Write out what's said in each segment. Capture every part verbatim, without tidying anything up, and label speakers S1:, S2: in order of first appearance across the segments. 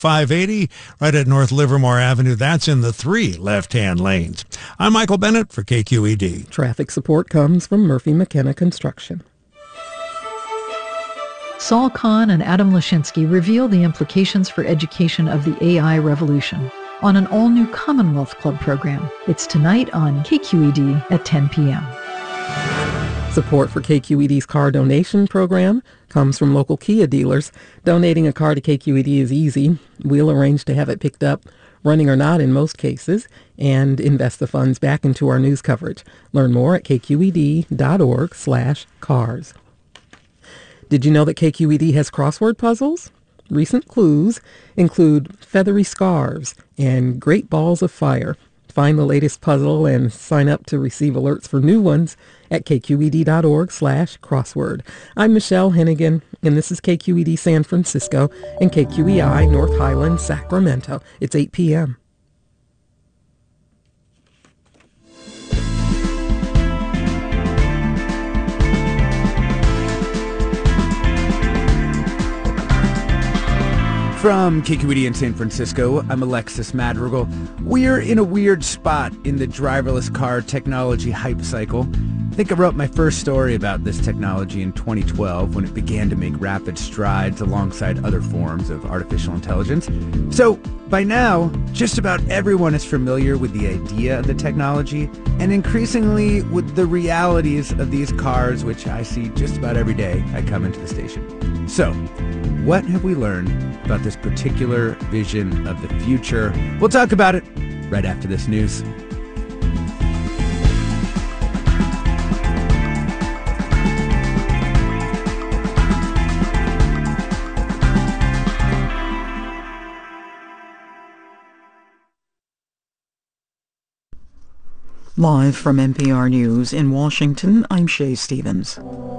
S1: five eighty right at North Livermore Avenue. That's in the three left-hand lanes. I'm Michael Bennett for K Q E D.
S2: Traffic support comes from Murphy McKenna Construction.
S3: Saul Kahn and Adam Lashinsky reveal the implications for education of the A I revolution on an all-new Commonwealth Club program. It's tonight on K Q E D at ten p.m.
S2: Support for K Q E D's car donation program comes from local Kia dealers. Donating a car to K Q E D is easy. We'll arrange to have it picked up, running or not in most cases, and invest the funds back into our news coverage. Learn more at kqed.org slash cars. Did you know that K Q E D has crossword puzzles? Recent clues include feathery scarves and great balls of fire. Find the latest puzzle and sign up to receive alerts for new ones at kqed.org slash crossword. I'm Michelle Hennigan, and this is K Q E D San Francisco and K Q E I North Highland, Sacramento. It's eight p.m.
S4: From K Q E D in San Francisco, I'm Alexis Madrigal. We're in a weird spot in the driverless car technology hype cycle. I think I wrote my first story about this technology in twenty twelve when it began to make rapid strides alongside other forms of artificial intelligence. So by now, just about everyone is familiar with the idea of the technology and increasingly with the realities of these cars, which I see just about every day I come into the station. So, what have we learned about this particular vision of the future? We'll talk about it right after this news.
S5: Live from N P R News in Washington, I'm Shay Stevens.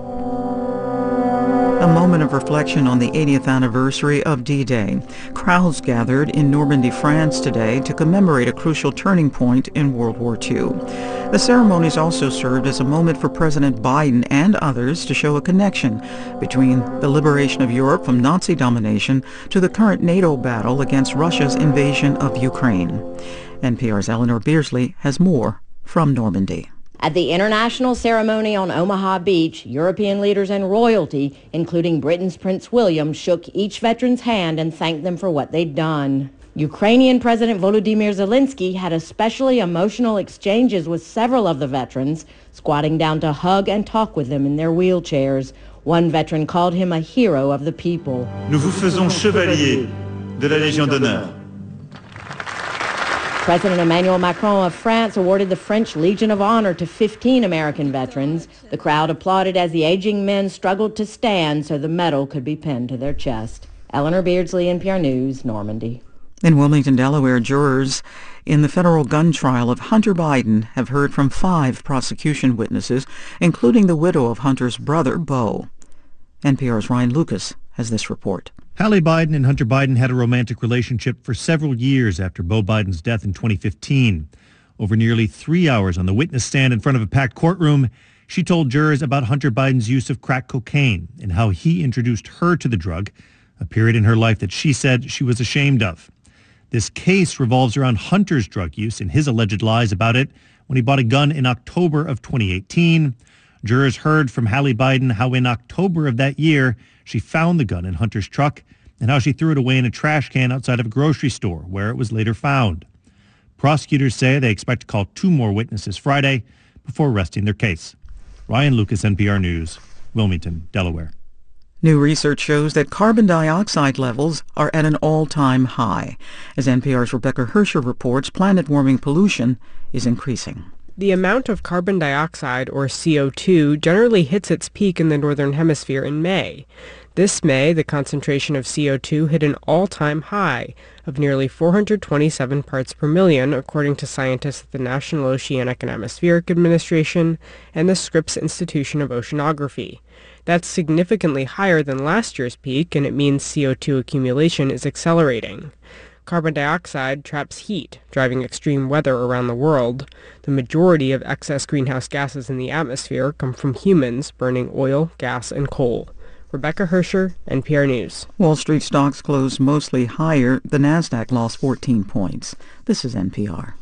S5: A moment of reflection on the eightieth anniversary of D-Day. Crowds gathered in Normandy, France today to commemorate a crucial turning point in World War Two. The ceremonies also served as a moment for President Biden and others to show a connection between the liberation of Europe from Nazi domination to the current NATO battle against Russia's invasion of Ukraine. N P R's Eleanor Beardsley has more from Normandy.
S6: At the international ceremony on Omaha Beach, European leaders and royalty, including Britain's Prince William, shook each veteran's hand and thanked them for what they'd done. Ukrainian President Volodymyr Zelensky had especially emotional exchanges with several of the veterans, squatting down to hug and talk with them in their wheelchairs. One veteran called him a hero of the people.
S7: Nous vous faisons chevalier de la Légion d'honneur.
S6: President Emmanuel Macron of France awarded the French Legion of Honor to fifteen American veterans. The crowd applauded as the aging men struggled to stand so the medal could be pinned to their chest. Eleanor Beardsley, N P R News, Normandy.
S5: In Wilmington, Delaware, jurors in the federal gun trial of Hunter Biden have heard from five prosecution witnesses, including the widow of Hunter's brother, Beau. N P R's Ryan Lucas has this report.
S8: Hallie Biden and Hunter Biden had a romantic relationship for several years after Beau Biden's death in twenty fifteen. Over nearly three hours on the witness stand in front of a packed courtroom, she told jurors about Hunter Biden's use of crack cocaine and how he introduced her to the drug, a period in her life that she said she was ashamed of. This case revolves around Hunter's drug use and his alleged lies about it when he bought a gun in October of twenty eighteen. Jurors heard from Hallie Biden how in October of that year, she found the gun in Hunter's truck and how she threw it away in a trash can outside of a grocery store where it was later found. Prosecutors say they expect to call two more witnesses Friday before resting their case. Ryan Lucas, N P R News, Wilmington, Delaware.
S5: New research shows that carbon dioxide levels are at an all-time high. As N P R's Rebecca Hersher reports, planet warming pollution is increasing.
S9: The amount of carbon dioxide, or C O two, generally hits its peak in the Northern Hemisphere in May. This May, the concentration of C O two hit an all-time high of nearly four hundred twenty-seven parts per million, according to scientists at the National Oceanic and Atmospheric Administration and the Scripps Institution of Oceanography. That's significantly higher than last year's peak, and it means C O two accumulation is accelerating. Carbon dioxide traps heat, driving extreme weather around the world. The majority of excess greenhouse gases in the atmosphere come from humans burning oil, gas, and coal. Rebecca Hersher, N P R News.
S5: Wall Street stocks closed mostly higher. The Nasdaq lost fourteen points. This is N P R.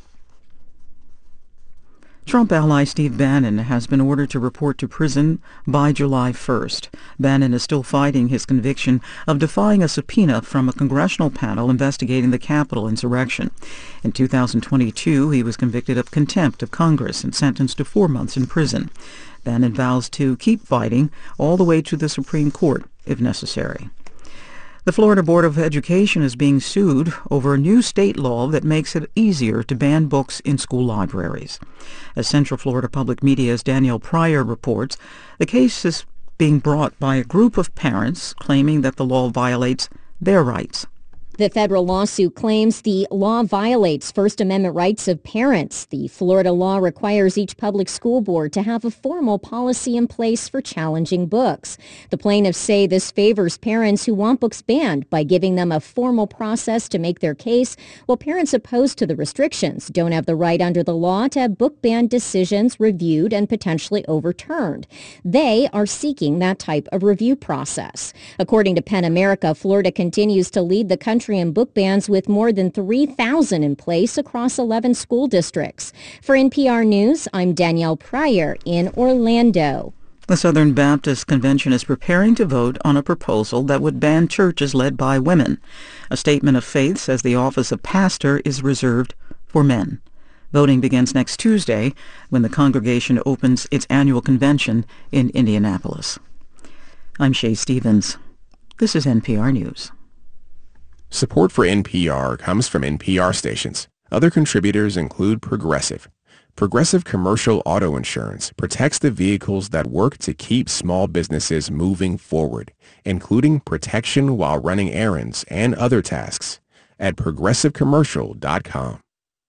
S5: Trump ally Steve Bannon has been ordered to report to prison by July first. Bannon is still fighting his conviction of defying a subpoena from a congressional panel investigating the Capitol insurrection. In two thousand twenty-two, he was convicted of contempt of Congress and sentenced to four months in prison. Bannon vows to keep fighting all the way to the Supreme Court if necessary. The Florida Board of Education is being sued over a new state law that makes it easier to ban books in school libraries. As Central Florida Public Media's Danielle Pryor reports, the case is being brought by a group of parents claiming that the law violates their rights.
S10: The federal lawsuit claims the law violates First Amendment rights of parents. The Florida law requires each public school board to have a formal policy in place for challenging books. The plaintiffs say this favors parents who want books banned by giving them a formal process to make their case, while parents opposed to the restrictions don't have the right under the law to have book ban decisions reviewed and potentially overturned. They are seeking that type of review process. According to PEN America, Florida continues to lead the country in book bans with more than three thousand in place across eleven school districts. For N P R News, I'm Danielle Pryor in Orlando.
S5: The Southern Baptist Convention is preparing to vote on a proposal that would ban churches led by women. A statement of faith says the office of pastor is reserved for men. Voting begins next Tuesday when the congregation opens its annual convention in Indianapolis. I'm Shay Stevens. This is N P R News.
S11: Support for N P R comes from N P R stations. Other contributors include Progressive. Progressive Commercial Auto Insurance protects the vehicles that work to keep small businesses moving forward, including protection while running errands and other tasks at progressive commercial dot com.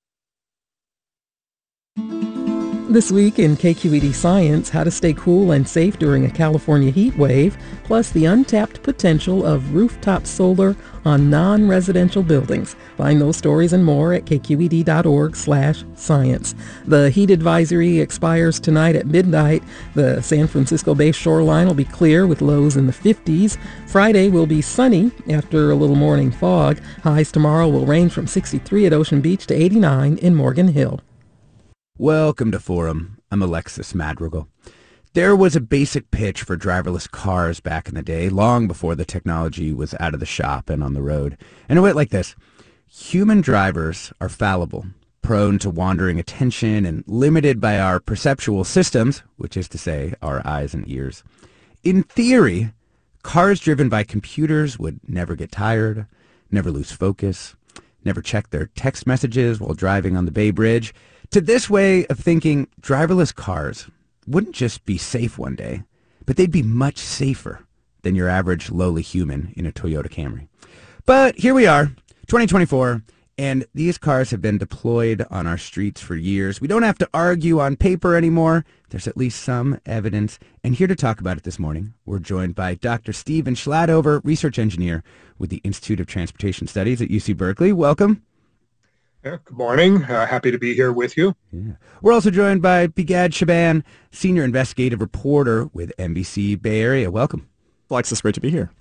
S2: This week in K Q E D Science, how to stay cool and safe during a California heat wave, plus the untapped potential of rooftop solar on non-residential buildings. Find those stories and more at kqed.org slash science. The heat advisory expires tonight at midnight. The San Francisco-based shoreline will be clear with lows in the fifties. Friday will be sunny after a little morning fog. Highs tomorrow will range from sixty-three at Ocean Beach to eighty-nine in Morgan Hill.
S4: Welcome to Forum. I'm Alexis Madrigal. There was a basic pitch for driverless cars back in the day, long before the technology was out of the shop and on the road. And it went like this. Human drivers are fallible, prone to wandering attention, and limited by our perceptual systems, which is to say, our eyes and ears. In theory, cars driven by computers would never get tired, never lose focus, never check their text messages while driving on the Bay Bridge. To this way of thinking, driverless cars wouldn't just be safe one day, but they'd be much safer than your average lowly human in a Toyota Camry. But here we are, twenty twenty-four, and these cars have been deployed on our streets for years. We don't have to argue on paper anymore. There's at least some evidence. And here to talk about it this morning, we're joined by Doctor Steven Schladover, research engineer with the Institute of Transportation Studies at U C Berkeley. Welcome.
S12: Yeah, good morning. Uh, happy to be here with you.
S4: Yeah. We're also joined by Bigad Shaban, senior investigative reporter with N B C Bay Area. Welcome.
S13: Alex, it's great to be here.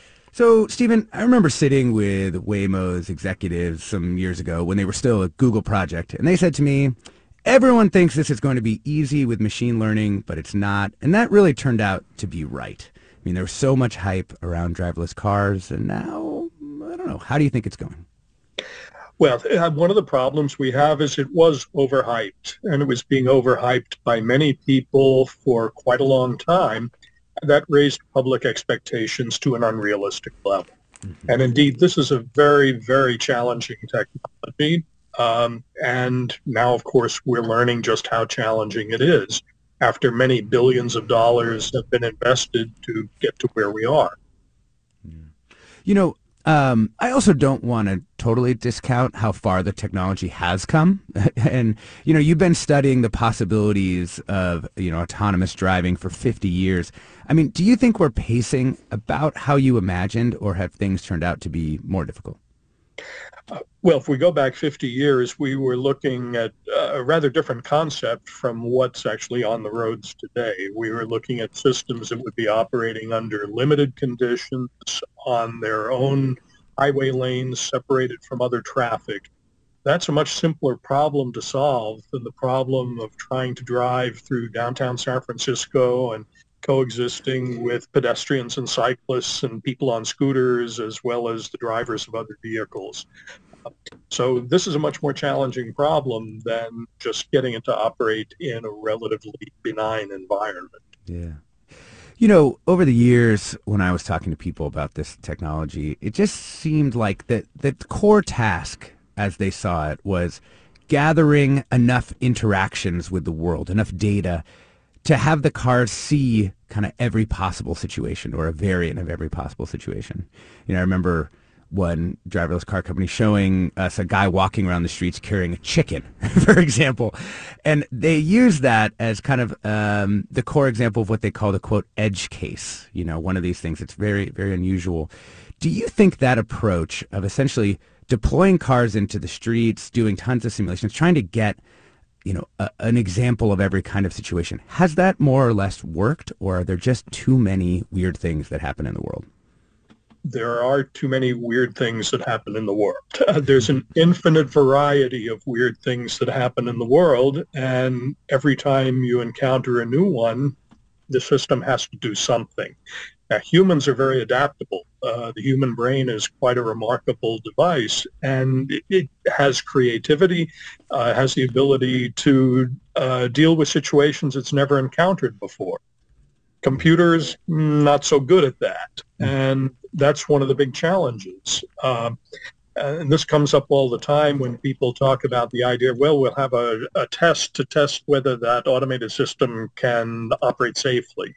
S4: So, Stephen, I remember sitting with Waymo's executives some years ago when they were still a Google project, and they said to me, everyone thinks this is going to be easy with machine learning, but it's not. And that really turned out to be right. I mean, there was so much hype around driverless cars, and now, I don't know, how do you think it's going?
S12: Well, one of the problems we have is it was overhyped, and it was being overhyped by many people for quite a long time. That raised public expectations to an unrealistic level. Mm-hmm. And indeed, this is a very, very challenging technology. Um, and now, of course, we're learning just how challenging it is after many billions of dollars have been invested to get to where we are.
S4: You know, Um, I also don't want to totally discount how far the technology has come. And, you know, you've been studying the possibilities of, you know, autonomous driving for fifty years. I mean, do you think we're pacing about how you imagined, or have things turned out to be more difficult?
S12: Uh, well, if we go back fifty years, we were looking at uh, a rather different concept from what's actually on the roads today. We were looking at systems that would be operating under limited conditions on their own highway lanes separated from other traffic. That's a much simpler problem to solve than the problem of trying to drive through downtown San Francisco and coexisting with pedestrians and cyclists and people on scooters as well as the drivers of other vehicles. So this is a much more challenging problem than just getting it to operate in a relatively benign environment.
S4: Yeah. You know, over the years, when I was talking to people about this technology, it just seemed like that, that the core task, as they saw it, was gathering enough interactions with the world, enough data to have the cars see kind of every possible situation or a variant of every possible situation. You know, I remember one driverless car company showing us a guy walking around the streets carrying a chicken, for example. And they use that as kind of um, the core example of what they call the, quote, edge case, you know, one of these things that's very, very unusual. Do you think that approach of essentially deploying cars into the streets, doing tons of simulations, trying to get, you know, a, an example of every kind of situation, has that more or less worked, or are there just too many weird things that happen in the world?
S12: There are too many weird things that happen in the world. Uh, there's an infinite variety of weird things that happen in the world, and every time you encounter a new one, the system has to do something. Now, humans are very adaptable. Uh, the human brain is quite a remarkable device, and it, it has creativity, uh, has the ability to uh, deal with situations it's never encountered before. Computers, not so good at that, and that's one of the big challenges. Um, and this comes up all the time when people talk about the idea, well, we'll have a, a test to test whether that automated system can operate safely.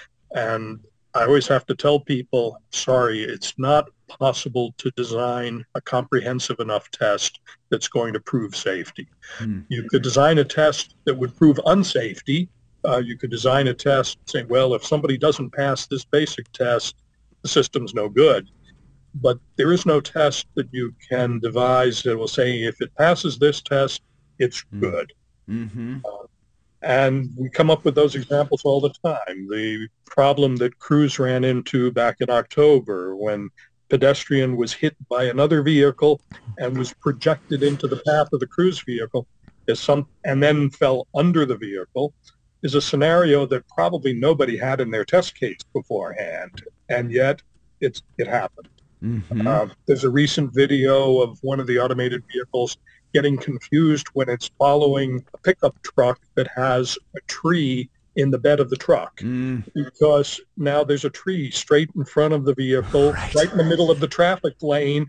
S12: And I always have to tell people, sorry, it's not possible to design a comprehensive enough test that's going to prove safety. Mm. You could design a test that would prove unsafety. Uh, you could design a test saying, well, if somebody doesn't pass this basic test, the system's no good. But there is no test that you can devise that will say, if it passes this test, it's mm. good. Mm-hmm. Uh, and we come up with those examples all the time. The problem that Cruise ran into back in October when pedestrian was hit by another vehicle and was projected into the path of the Cruise vehicle is some, and then fell under the vehicle, is a scenario that probably nobody had in their test case beforehand, and yet it's it happened. Mm-hmm. Uh, there's a recent video of one of the automated vehicles getting confused when it's following a pickup truck that has a tree in the bed of the truck, mm. because now there's a tree straight in front of the vehicle, right. right in the middle of the traffic lane,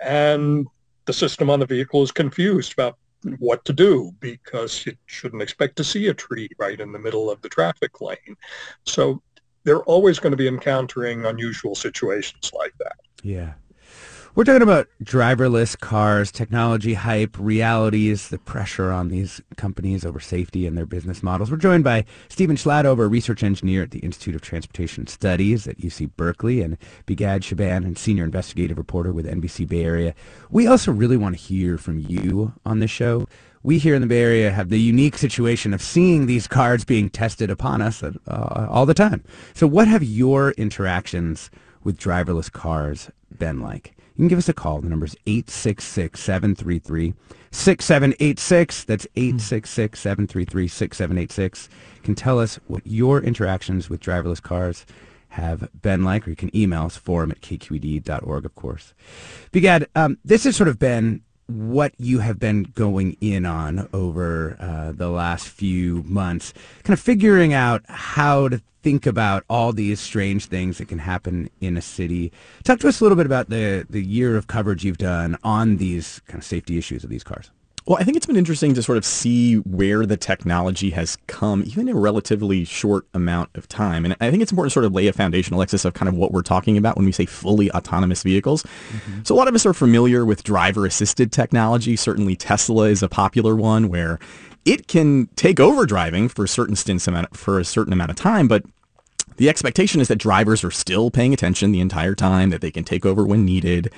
S12: and the system on the vehicle is confused about what to do because it shouldn't expect to see a tree right in the middle of the traffic lane. So they're always going to be encountering unusual situations like that.
S4: Yeah. We're talking about driverless cars, technology hype, realities, the pressure on these companies over safety and their business models. We're joined by Stephen Schlatover, research engineer at the Institute of Transportation Studies at U C Berkeley, and Bigad Shaban, and senior investigative reporter with N B C Bay Area. We also really want to hear from you on this show. We here in the Bay Area have the unique situation of seeing these cars being tested upon us uh, all the time. So what have your interactions with driverless cars been like? You can give us a call. The number is eight six six, seven three three, six seven eight six. That's eight six six, seven three three, six seven eight six. You can tell us what your interactions with driverless cars have been like, or you can email us, forum at k q e d dot org, of course. Bigad, um, this has sort of been what you have been going in on over uh, the last few months, kind of figuring out how to think about all these strange things that can happen in a city. Talk to us a little bit about the, the year of coverage you've done on these kind of safety issues of these cars.
S13: Well, I think it's been interesting to sort of see where the technology has come, even in a relatively short amount of time. And I think it's important to sort of lay a foundation, Alexis, of kind of what we're talking about when we say fully autonomous vehicles. Mm-hmm. So a lot of us are familiar with driver-assisted technology. Certainly Tesla is a popular one where it can take over driving for certain stints amount, for a certain amount of time, but the expectation is that drivers are still paying attention the entire time, that they can take over when needed.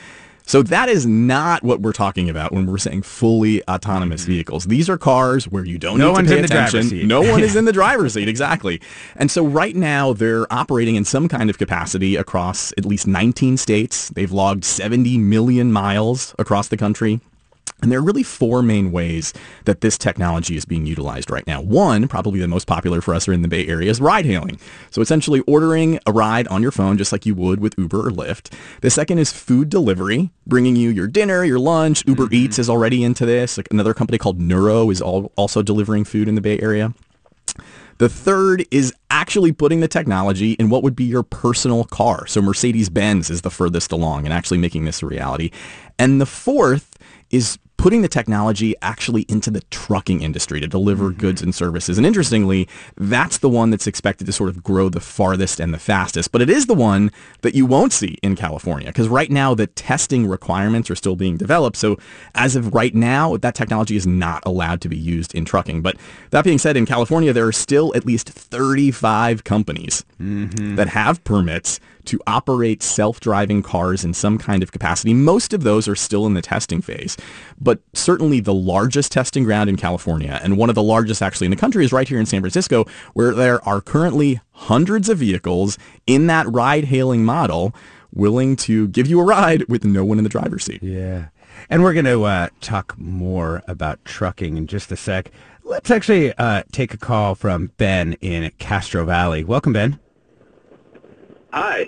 S13: So that is not what we're talking about when we're saying fully autonomous mm-hmm. vehicles. These are cars where you don't
S4: no
S13: need
S4: one's
S13: to pay
S4: in
S13: attention.
S4: The driver's seat.
S13: No one is in the driver's seat, exactly. And so right now they're operating in some kind of capacity across at least nineteen states. They've logged seventy million miles across the country. And there are really four main ways that this technology is being utilized right now. One, probably the most popular for us here in the Bay Area, is ride hailing. So essentially ordering a ride on your phone just like you would with Uber or Lyft. The second is food delivery, bringing you your dinner, your lunch. Uber mm-hmm. Eats is already into this. Like another company called Nuro is all, also delivering food in the Bay Area. The third is actually putting the technology in what would be your personal car. So Mercedes-Benz is the furthest along in actually making this a reality. And the fourth is putting the technology actually into the trucking industry to deliver mm-hmm. goods and services. And interestingly, that's the one that's expected to sort of grow the farthest and the fastest. But it is the one that you won't see in California because right now the testing requirements are still being developed. So as of right now, that technology is not allowed to be used in trucking. But that being said, in California, there are still at least thirty-five companies mm-hmm. that have permits to operate self-driving cars in some kind of capacity. Most of those are still in the testing phase, but certainly the largest testing ground in California, and one of the largest actually in the country, is right here in San Francisco, where there are currently hundreds of vehicles in that ride-hailing model willing to give you a ride with no one in the driver's seat.
S4: Yeah. And we're going to uh, talk more about trucking in just a sec. Let's actually uh, take a call from Ben in Castro Valley. Welcome, Ben.
S14: Hi.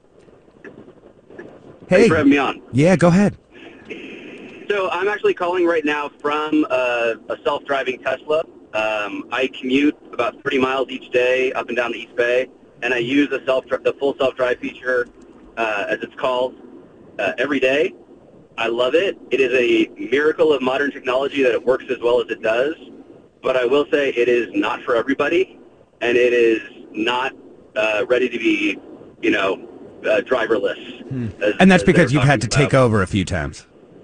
S4: Hey.
S14: Thanks for having me on.
S4: Yeah, go ahead.
S14: So I'm actually calling right now from uh, a self-driving Tesla. Um, I commute about thirty miles each day up and down the East Bay, and I use the self the full self-drive feature, uh, as it's called, uh, every day. I love it. It is a miracle of modern technology that it works as well as it does. But I will say it is not for everybody, and it is not uh, ready to be, you know, uh, driverless.
S4: Hmm. As, and that's because you've had to
S14: about.
S4: take over a few times.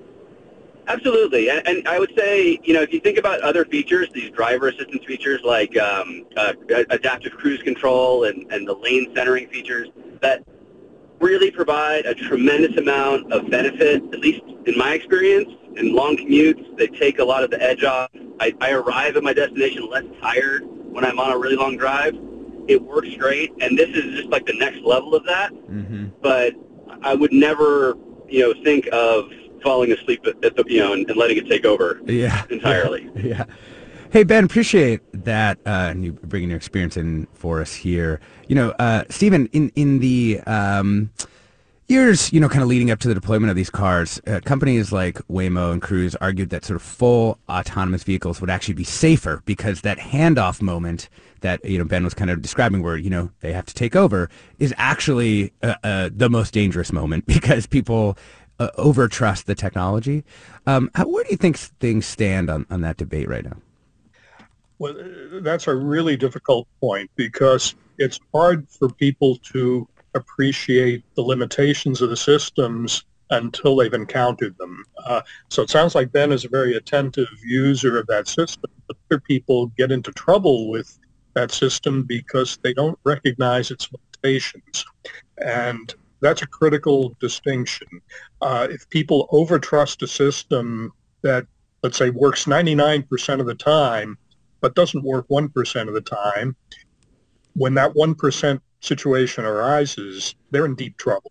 S14: Absolutely. And, and I would say, you know, if you think about other features, these driver assistance features like um, uh, adaptive cruise control and, and the lane centering features that really provide a tremendous amount of benefit, at least in my experience. In long commutes, they take a lot of the edge off. I, I arrive at my destination less tired when I'm on a really long drive. It works great, and this is just like the next level of that. Mm-hmm. But I would never, you know, think of falling asleep at, at the, you know, and, and letting it take over.
S4: Yeah,
S14: entirely.
S4: Yeah. yeah. Hey Ben, appreciate that, uh, and you bringing your experience in for us here. You know, uh, Stephen, in in the um, years, you know, kind of leading up to the deployment of these cars, uh, companies like Waymo and Cruise argued that sort of full autonomous vehicles would actually be safer because that handoff moment that, you know, Ben was kind of describing where, you know, they have to take over is actually uh, uh, the most dangerous moment because people uh, overtrust the technology. Um, how, where do you think things stand on, on that debate right now?
S12: Well, that's a really difficult point because it's hard for people to appreciate the limitations of the systems until they've encountered them. Uh, so it sounds like Ben is a very attentive user of that system, but other people get into trouble with that system because they don't recognize its limitations. And that's a critical distinction. Uh, if people overtrust a system that, let's say, works ninety-nine percent of the time, but doesn't work one percent of the time, when that one percent situation arises, they're in deep trouble.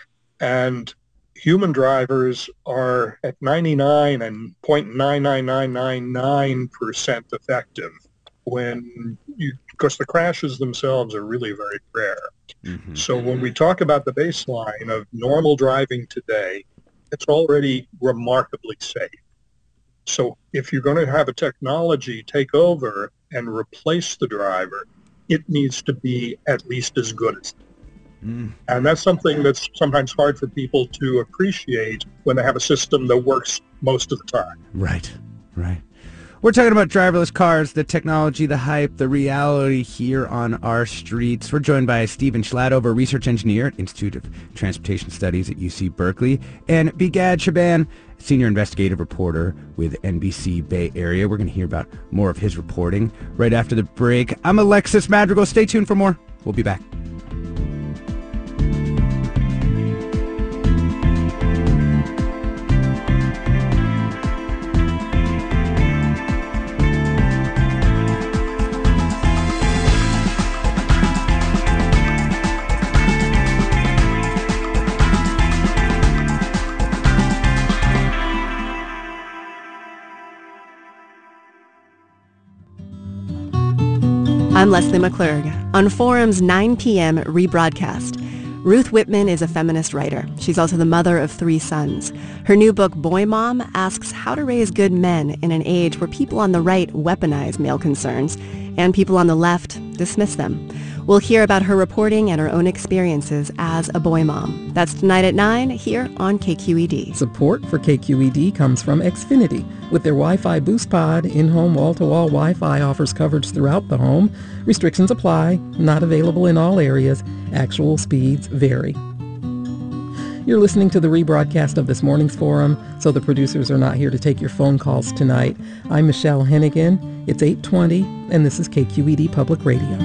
S12: And human drivers are at ninety-nine and zero point nine nine nine nine nine percent effective when you, because the crashes themselves are really very rare. Mm-hmm. So when we talk about the baseline of normal driving today, it's already remarkably safe. So if you're going to have a technology take over and replace the driver, it needs to be at least as good as that. Mm. And that's something that's sometimes hard for people to appreciate when they have a system that works most of the time.
S4: Right, right. We're talking about driverless cars, the technology, the hype, the reality here on our streets. We're joined by Stephen Schladover, research engineer at Institute of Transportation Studies at U C Berkeley, and Begad Shaban, senior investigative reporter with N B C Bay Area. We're going to hear about more of his reporting right after the break. I'm Alexis Madrigal. Stay tuned for more. We'll be back.
S15: I'm Leslie McClurg. On Forum's nine p.m. rebroadcast, Ruth Whitman is a feminist writer. She's also the mother of three sons. Her new book, Boy Mom, asks how to raise good men in an age where people on the right weaponize male concerns and people on the left dismiss them. We'll hear about her reporting and her own experiences as a boy mom. That's tonight at nine here on K Q E D.
S2: Support for K Q E D comes from Xfinity. With their Wi-Fi Boost Pod, in-home wall-to-wall Wi-Fi offers coverage throughout the home. Restrictions apply. Not available in all areas. Actual speeds vary. You're listening to the rebroadcast of this morning's Forum, so the producers are not here to take your phone calls tonight. I'm Michelle Hennigan. It's eight twenty, and this is K Q E D Public Radio.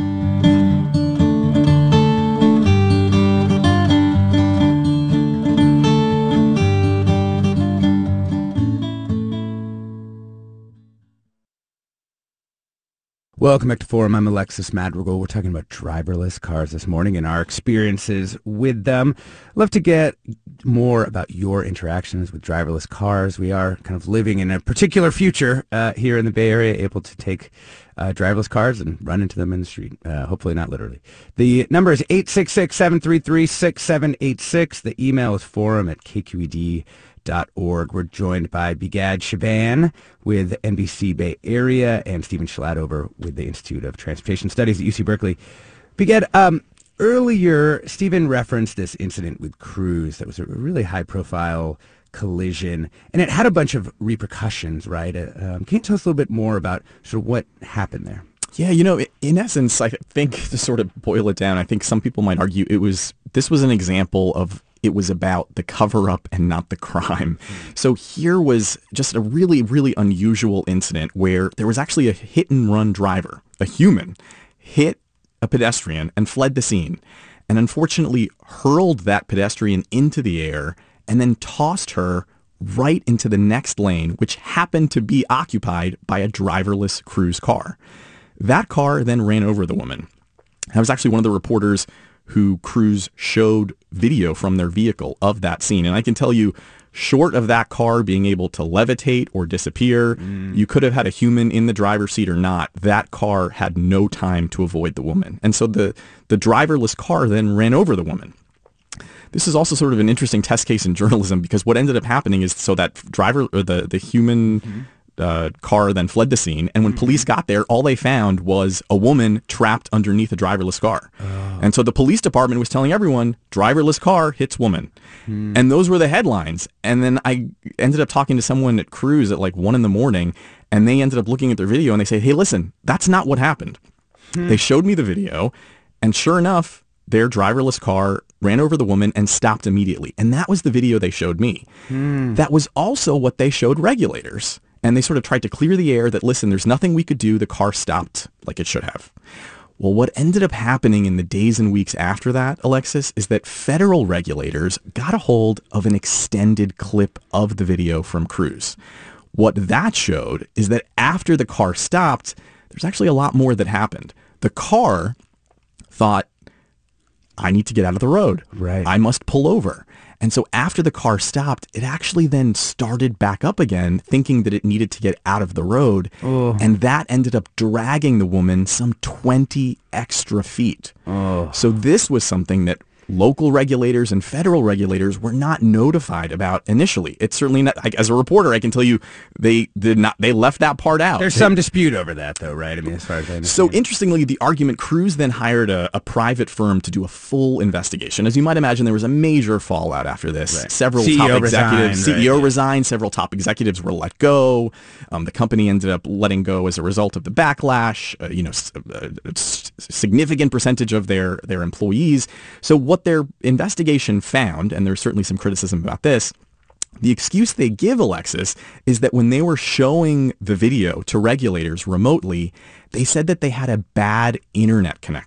S4: Welcome back to Forum. I'm Alexis Madrigal. We're talking about driverless cars this morning and our experiences with them. I'd love to get more about your interactions with driverless cars. We are kind of living in a particular future uh, here in the Bay Area, able to take uh, driverless cars and run into them in the street. Uh, hopefully not literally. The number is eight six six, seven three three, six seven eight six. The email is forum at k q e d dot org. We're joined by Begad Shaban with N B C Bay Area and Stephen Schladover with the Institute of Transportation Studies at U C Berkeley. Begad, um, earlier Stephen referenced this incident with Cruise that was a really high-profile collision, and it had a bunch of repercussions, right? Uh, um, can you tell us a little bit more about sort of what happened there?
S13: Yeah, you know, in essence, I think to sort of boil it down, I think some people might argue it was this was an example of it was about the cover-up and not the crime. So here was just a really, really unusual incident where there was actually a hit-and-run driver, a human, hit a pedestrian and fled the scene, and unfortunately hurled that pedestrian into the air and then tossed her right into the next lane, which happened to be occupied by a driverless Cruise car. That car then ran over the woman. I was actually one of the reporters who Cruise showed video from their vehicle of that scene. And I can tell you, short of that car being able to levitate or disappear, mm. you could have had a human in the driver's seat or not. That car had no time to avoid the woman. And so the, the driverless car then ran over the woman. This is also sort of an interesting test case in journalism because what ended up happening is so that driver or the, the human mm-hmm. Uh, car then fled the scene, and when mm-hmm. police got there, all they found was a woman trapped underneath a driverless car. Oh. And so the police department was telling everyone, driverless car hits woman. Mm. And those were the headlines. And then I ended up talking to someone at Cruise at like one in the morning, and they ended up looking at their video, and they say, hey, listen, that's not what happened. Mm. They showed me the video, and sure enough, their driverless car ran over the woman and stopped immediately. And that was the video they showed me. Mm. That was also what they showed regulators. And they sort of tried to clear the air that, listen, there's nothing we could do. The car stopped like it should have. Well, what ended up happening in the days and weeks after that, Alexis, is that federal regulators got a hold of an extended clip of the video from Cruise. What that showed is that after the car stopped, there's actually a lot more that happened. The car thought, I need to get out of the road.
S4: Right.
S13: I must pull over. And so after the car stopped, it actually then started back up again, thinking that it needed to get out of the road. Oh. And that ended up dragging the woman some twenty extra feet. Oh. So this was something that local regulators and federal regulators were not notified about initially. It's certainly not, like, as a reporter, I can tell you they did not, they left that part out.
S4: There's
S13: they,
S4: some dispute over that though, right? I mean, as far as I understand.
S13: So interestingly, the argument, Cruise then hired a, a private firm to do a full investigation. As you might imagine, there was a major fallout after this.
S4: Right.
S13: Several
S4: C E O
S13: top executives,
S4: resigned,
S13: C E O
S4: right,
S13: resigned, several top executives were let go. Um, the company ended up letting go as a result of the backlash, uh, you know, a, a significant percentage of their, their employees. So what their investigation investigation found, and there's certainly some criticism about this, the excuse they give, Alexis, is that when they were showing the video to regulators remotely, they said that they had a bad internet connection.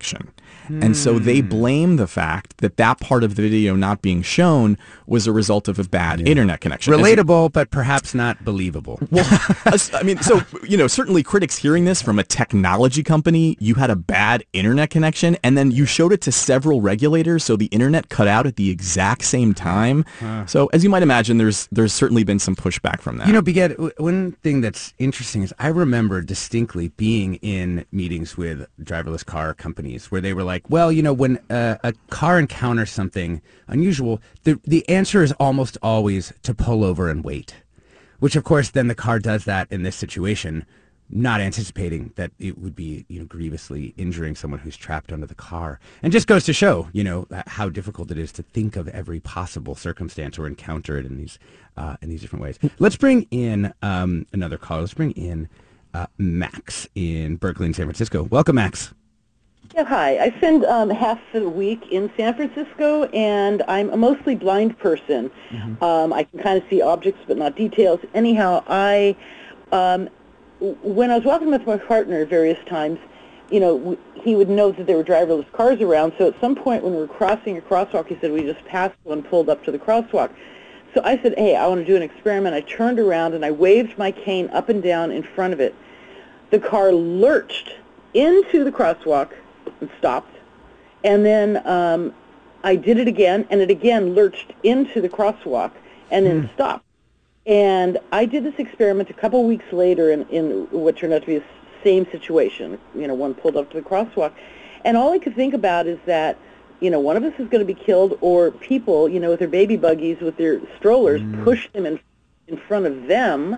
S13: And so they blame the fact that that part of the video not being shown was a result of a bad yeah. internet connection.
S4: Relatable, but perhaps not believable.
S13: Well, I mean, so, you know, certainly critics hearing this from a technology company, you had a bad internet connection, and then you showed it to several regulators, so the internet cut out at the exact same time. Huh. So, as you might imagine, there's there's certainly been some pushback from that.
S4: You know, Beged, one thing that's interesting is I remember distinctly being in meetings with driverless car companies where they were like, well, you know, when uh, a car encounters something unusual, the the answer is almost always to pull over and wait, which, of course, then the car does that in this situation, not anticipating that it would be, you know, grievously injuring someone who's trapped under the car. And just goes to show, you know, how difficult it is to think of every possible circumstance or encounter it in these uh, in these different ways. Let's bring in um, another caller. Let's bring in uh, Max in Berkeley in San Francisco. Welcome, Max.
S16: Yeah, hi. I spend um, half the week in San Francisco, and I'm a mostly blind person. Mm-hmm. Um, I can kind of see objects, but not details. Anyhow, I, um, when I was walking with my partner various times, you know, w- he would know that there were driverless cars around. So at some point when we were crossing a crosswalk, he said we just passed one, pulled up to the crosswalk. So I said, hey, I want to do an experiment. I turned around and I waved my cane up and down in front of it. The car lurched into the crosswalk and stopped, and then um, I did it again, and it again lurched into the crosswalk and then mm. stopped. And I did this experiment a couple weeks later in, in what turned out to be the same situation. You know, one pulled up to the crosswalk, and all I could think about is that, you know, one of us is going to be killed, or people, you know, with their baby buggies, with their strollers, mm. push them in in front of them.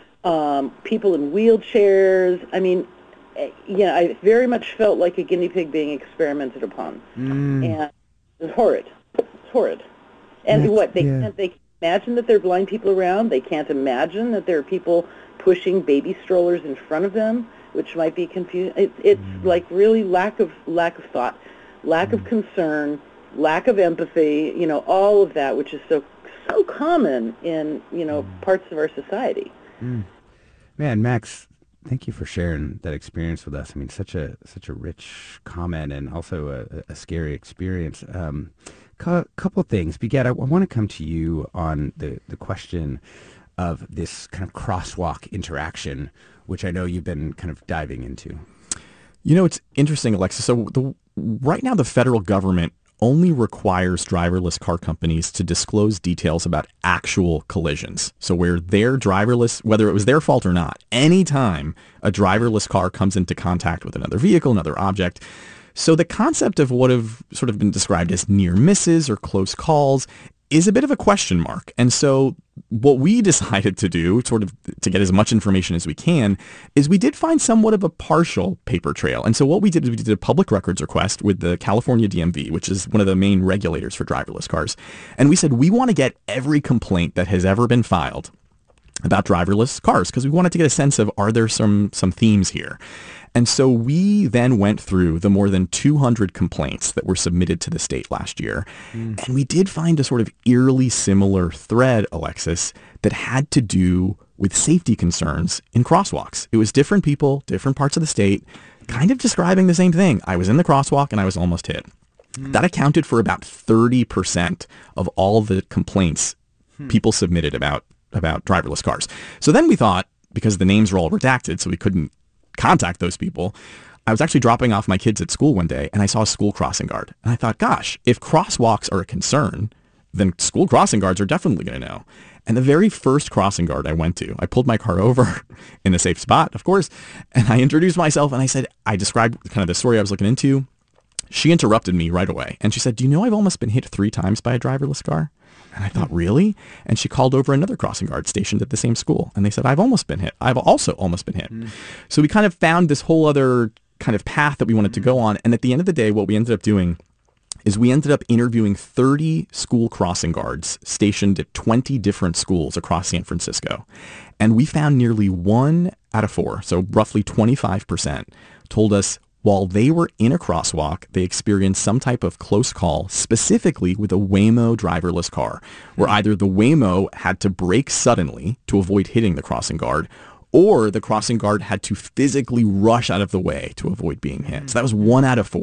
S16: Um, people in wheelchairs. I mean, yeah, I very much felt like a guinea pig being experimented upon, mm. and it's horrid. It's horrid. And That's, what they yeah. can't they can't imagine that there are blind people around. They can't imagine that there are people pushing baby strollers in front of them, which might be confusing. It, it's mm. like really lack of lack of thought, lack mm. of concern, lack of empathy. You know, all of that, which is so so common in you know mm. parts of our society.
S4: Mm. Man, Max, thank you for sharing that experience with us. I mean, such a such a rich comment and also a, a scary experience. Um, a couple of things. Beged, I, I want to come to you on the, the question of this kind of crosswalk interaction, which I know you've been kind of diving into.
S13: You know, it's interesting, Alexis. So the, right now the federal government only requires driverless car companies to disclose details about actual collisions. So where their driverless, whether it was their fault or not, anytime a driverless car comes into contact with another vehicle, another object. So the concept of what have sort of been described as near misses or close calls is a bit of a question mark. And so what we decided to do, sort of to get as much information as we can, is we did find somewhat of a partial paper trail. And so what we did is we did a public records request with the California D M V, which is one of the main regulators for driverless cars. And we said, we want to get every complaint that has ever been filed about driverless cars, because we wanted to get a sense of, are there some some themes here? And so we then went through the more than two hundred complaints that were submitted to the state last year. Mm. And we did find a sort of eerily similar thread, Alexis, that had to do with safety concerns in crosswalks. It was different people, different parts of the state, kind of describing the same thing. I was in the crosswalk and I was almost hit. Mm. That accounted for about thirty percent of all the complaints hmm. people submitted about, about driverless cars. So then we thought, because the names were all redacted, so we couldn't contact those people, I was actually dropping off my kids at school one day and I saw a school crossing guard. And I thought, gosh, if crosswalks are a concern, then school crossing guards are definitely going to know. And the very first crossing guard I went to, I pulled my car over in a safe spot, of course, and I introduced myself and I said, I described kind of the story I was looking into. She interrupted me right away and she said, do you know I've almost been hit three times by a driverless car? And I thought, really? And she called over another crossing guard stationed at the same school. And they said, I've almost been hit. I've also almost been hit. Mm. So we kind of found this whole other kind of path that we wanted to go on. And at the end of the day, what we ended up doing is we ended up interviewing thirty school crossing guards stationed at twenty different schools across San Francisco. And we found nearly one out of four, so roughly twenty-five percent, told us while they were in a crosswalk, they experienced some type of close call, specifically with a Waymo driverless car, where either the Waymo had to brake suddenly to avoid hitting the crossing guard, or the crossing guard had to physically rush out of the way to avoid being hit. So that was one out of four.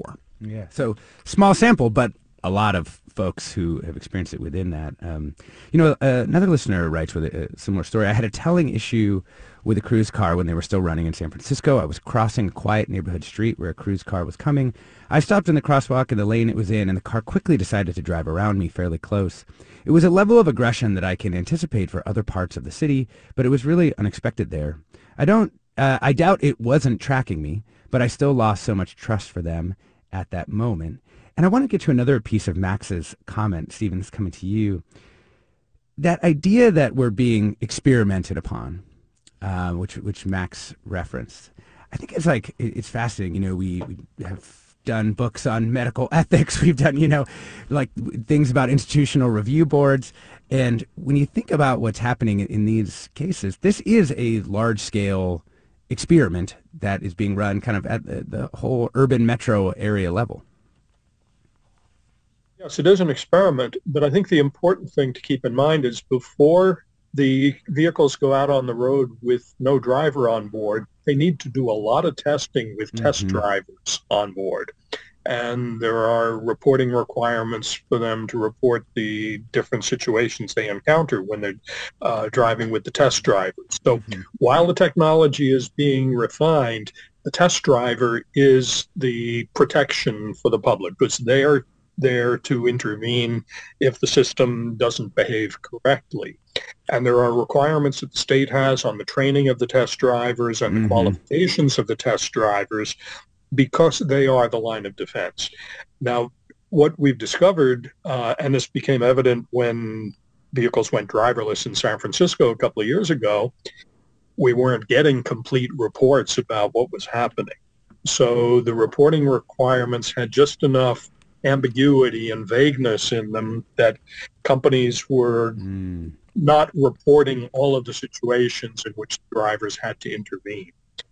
S4: Yeah. So small sample, but a lot of folks who have experienced it within that. Um, you know, uh, another listener writes with a, a similar story. I had a telling issue with a Cruise car when they were still running in San Francisco. I was crossing a quiet neighborhood street where a Cruise car was coming. I stopped in the crosswalk in the lane it was in, and the car quickly decided to drive around me fairly close. It was a level of aggression that I can anticipate for other parts of the city, but it was really unexpected there. I don't, uh, I doubt it wasn't tracking me, but I still lost so much trust for them at that moment. And I want to get to another piece of Max's comment. Stephen, this is coming to you. That idea that we're being experimented upon, uh, which which Max referenced, I think it's like, it's fascinating. You know, we, we have done books on medical ethics. We've done, you know, like things about institutional review boards. And when you think about what's happening in these cases, this is a large-scale experiment that is being run kind of at the, the whole urban metro area level.
S12: Yes, it is an experiment, but I think the important thing to keep in mind is before the vehicles go out on the road with no driver on board, they need to do a lot of testing with mm-hmm. test drivers on board. And there are reporting requirements for them to report the different situations they encounter when they're uh, driving with the test drivers. So mm-hmm. while the technology is being refined, the test driver is the protection for the public, because they are there to intervene if the system doesn't behave correctly. And there are requirements that the state has on the training of the test drivers and mm-hmm. the qualifications of the test drivers, because they are the line of defense. Now, what we've discovered, uh, and this became evident when vehicles went driverless in San Francisco a couple of years ago, we weren't getting complete reports about what was happening. So the reporting requirements had just enough ambiguity and vagueness in them that companies were mm. not reporting all of the situations in which the drivers had to intervene.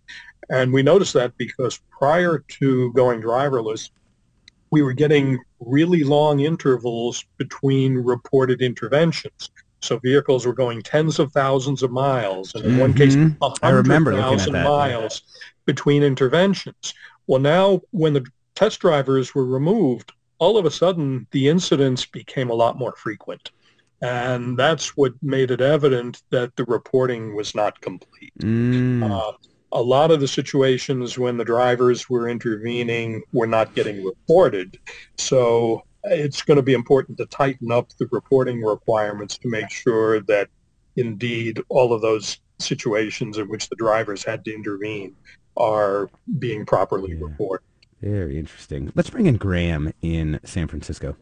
S12: And we noticed that because prior to going driverless, we were getting really long intervals between reported interventions. So vehicles were going tens of thousands of miles, and in mm-hmm. one case, one hundred thousand miles between interventions. Well, now when the test drivers were removed, all of a sudden, the incidents became a lot more frequent. And that's what made it evident that the reporting was not complete. Mm. Uh, a lot of the situations when the drivers were intervening were not getting reported. So it's going to be important to tighten up the reporting requirements to make sure that, indeed, all of those situations in which the drivers had to intervene are being properly yeah. reported.
S4: Very interesting. Let's bring in Graham in San Francisco.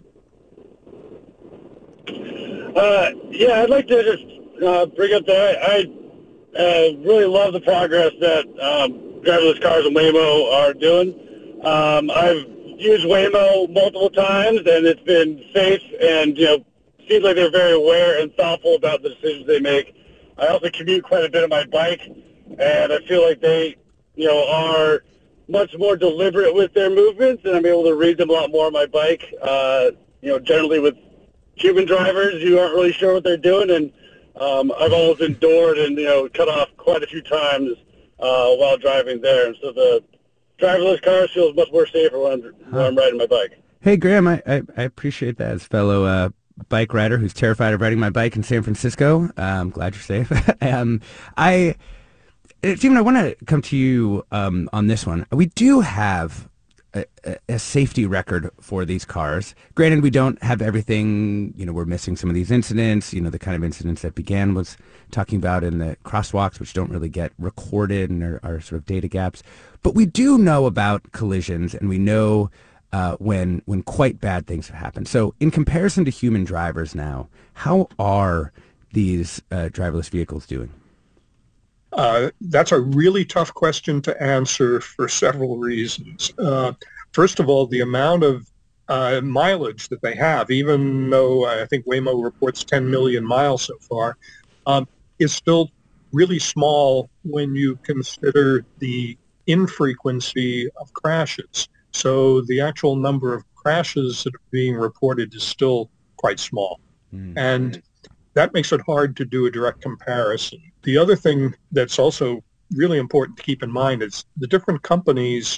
S17: Uh, yeah, I'd like to just uh, bring up that I uh, really love the progress that um, driverless cars and Waymo are doing. Um, I've used Waymo multiple times, and it's been safe, and you know, seems like they're very aware and thoughtful about the decisions they make. I also commute quite a bit on my bike, and I feel like they, you know, are much more deliberate with their movements, and I'm able to read them a lot more on my bike. Uh, you know, generally with human drivers, you aren't really sure what they're doing, and um, I've always endured and, you know, cut off quite a few times uh, while driving there. And so the driverless car feels much more safer when I'm, huh. when I'm riding my bike.
S4: Hey, Graham, I, I, I appreciate that as a fellow uh, bike rider who's terrified of riding my bike in San Francisco. Uh, I'm glad you're safe. um, I... Stephen, I want to come to you um, on this one. We do have a, a safety record for these cars. Granted, we don't have everything. You know, we're missing some of these incidents. You know, the kind of incidents that Began was talking about in the crosswalks, which don't really get recorded and are, are sort of data gaps. But we do know about collisions, and we know uh, when when quite bad things have happened. So, in comparison to human drivers now, how are these uh, driverless vehicles doing?
S12: Uh, that's a really tough question to answer for several reasons. Uh, first of all, the amount of uh, mileage that they have, even though I think Waymo reports ten million miles so far, um, is still really small when you consider the infrequency of crashes. So the actual number of crashes that are being reported is still quite small. Mm. And that makes it hard to do a direct comparison. The other thing that's also really important to keep in mind is the different companies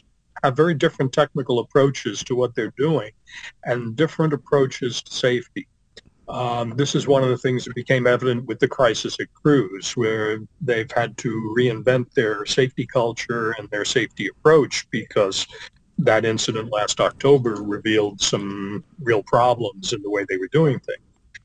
S12: have very different technical approaches to what they're doing and different approaches to safety. Um, this is one of the things that became evident with the crisis at Cruise, where they've had to reinvent their safety culture and their safety approach because that incident last October revealed some real problems in the way they were doing things.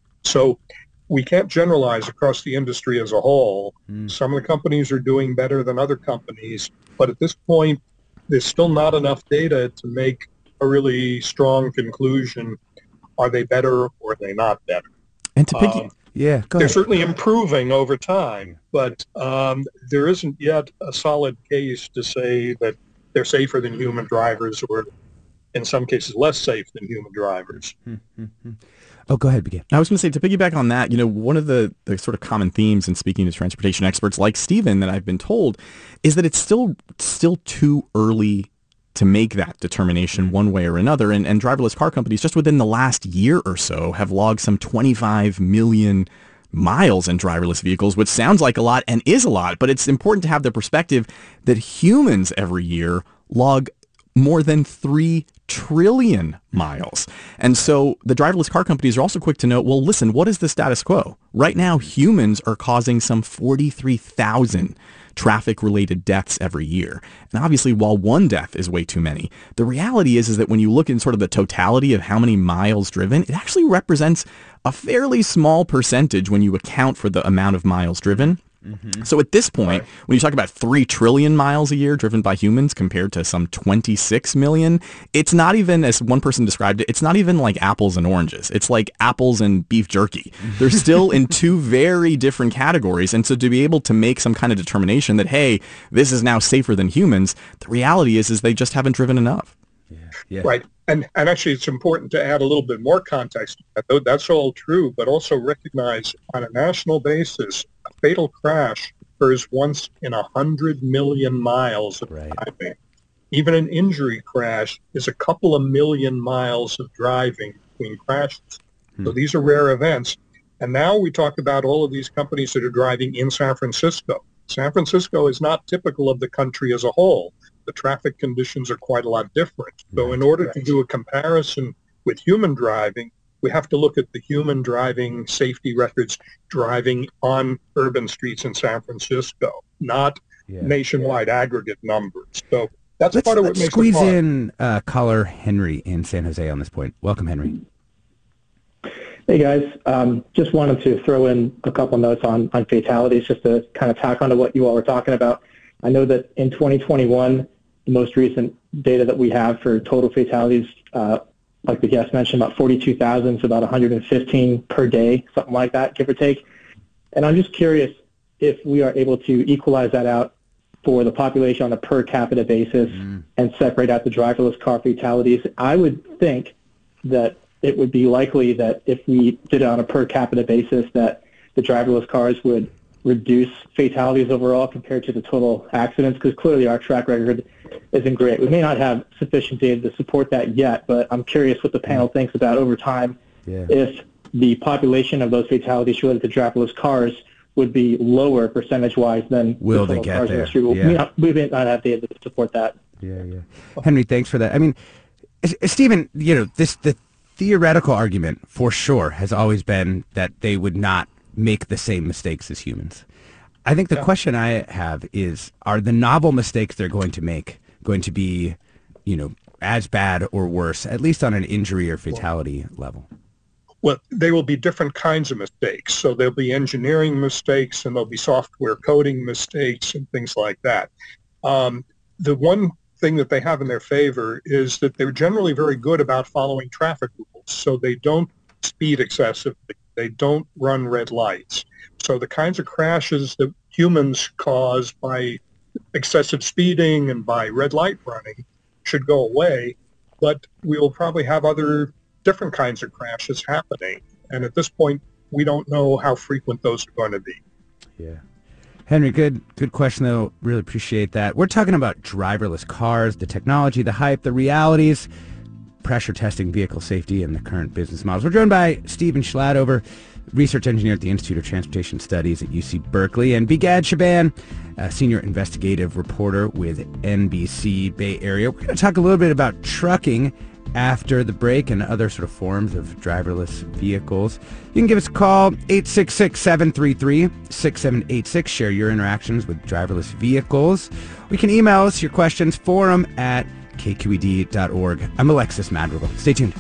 S12: So we can't generalize across the industry as a whole. Mm. Some of the companies are doing better than other companies, but at this point, there's still not enough data to make a really strong conclusion. Are they better or are they not better?
S13: And to pick,
S12: um,
S4: yeah, go
S12: they're
S4: ahead.
S12: certainly improving over time, but um, there isn't yet a solid case to say that they're safer than human drivers, or in some cases less safe than human drivers.
S4: Mm-hmm. Oh, go ahead, begin.
S13: I was going to say, to piggyback on that, you know, one of the, the sort of common themes in speaking to transportation experts like Stephen that I've been told is that it's still still too early to make that determination one way or another. And, and driverless car companies just within the last year or so have logged some twenty-five million miles in driverless vehicles, which sounds like a lot and is a lot, but it's important to have the perspective that humans every year log more than three trillion miles. And so the driverless car companies are also quick to note, well, listen, what is the status quo? Right now, humans are causing some forty-three thousand traffic-related deaths every year. And obviously, while one death is way too many, the reality is, is that when you look in sort of the totality of how many miles driven, it actually represents a fairly small percentage when you account for the amount of miles driven. Mm-hmm. So at this point, right, when you talk about three trillion miles a year driven by humans compared to some twenty-six million, it's not even, as one person described it, it's not even like apples and oranges. It's like apples and beef jerky. They're still in two very different categories. And so to be able to make some kind of determination that, hey, this is now safer than humans, the reality is, is they just haven't driven enough.
S12: Yeah. Yeah. Right. And, and actually, it's important to add a little bit more context. That's all true, but also recognize on a national basis, a fatal crash occurs once in a hundred million miles of right. driving. Even an injury crash is a couple of million miles of driving between crashes. Hmm. So these are rare events. And now we talk about all of these companies that are driving in San Francisco. San Francisco is not typical of the country as a whole. The traffic conditions are quite a lot different. So right, in order right. to do a comparison with human driving, we have to look at the human driving safety records driving on urban streets in San Francisco, not yeah. nationwide yeah. aggregate numbers. So that's
S4: let's,
S12: part of what
S4: let's
S12: makes
S4: squeeze
S12: it hard.
S4: in uh, caller Henry in San Jose on this point. Welcome, Henry.
S18: Hey, guys. Um, just wanted to throw in a couple notes on, on fatalities just to kind of tack onto what you all were talking about. I know that in twenty twenty-one, the most recent data that we have for total fatalities, uh, like the guest mentioned, about forty-two thousand, so about one hundred fifteen per day, something like that, give or take. And I'm just curious if we are able to equalize that out for the population on a per capita basis mm. and separate out the driverless car fatalities. I would think that it would be likely that if we did it on a per capita basis, that the driverless cars would reduce fatalities overall compared to the total accidents, because clearly our track record isn't great. We may not have sufficient data to support that yet, but I'm curious what the panel thinks about over time yeah. if the population of those fatalities related to driverless cars would be lower percentage-wise than
S4: Will
S18: the
S4: they
S18: total
S4: get
S18: cars
S4: there?
S18: industry. We,
S4: yeah.
S18: may not, we may not have data to support that.
S4: Yeah, yeah. Henry, thanks for that. I mean, Stephen, you know, this the theoretical argument for sure has always been that they would not make the same mistakes as humans. I think the yeah. question I have is, are the novel mistakes they're going to make going to be, you know, as bad or worse, at least on an injury or fatality level?
S12: Well, they will be different kinds of mistakes. So there'll be engineering mistakes and there'll be software coding mistakes and things like that. Um, the one thing that they have in their favor is that they're generally very good about following traffic rules. So they don't speed excessively. They don't run red lights. So the kinds of crashes that humans cause by excessive speeding and by red light running should go away, but we'll probably have other different kinds of crashes happening. And at this point, we don't know how frequent those are going to be.
S4: Yeah. Henry, good good question, though. Really appreciate that. We're talking about driverless cars, the technology, the hype, the realities, pressure testing, vehicle safety, and the current business models. We're joined by Stephen Schladover, research engineer at the Institute of Transportation Studies at U C Berkeley, and Begad Shaban, a senior investigative reporter with N B C Bay Area. We're going to talk a little bit about trucking after the break and other sort of forms of driverless vehicles. You can give us a call, eight six six, seven three three, six seven eight six. Share your interactions with driverless vehicles. We can email us your questions, forum at k q e d dot org. I'm Alexis Madrigal. Stay tuned.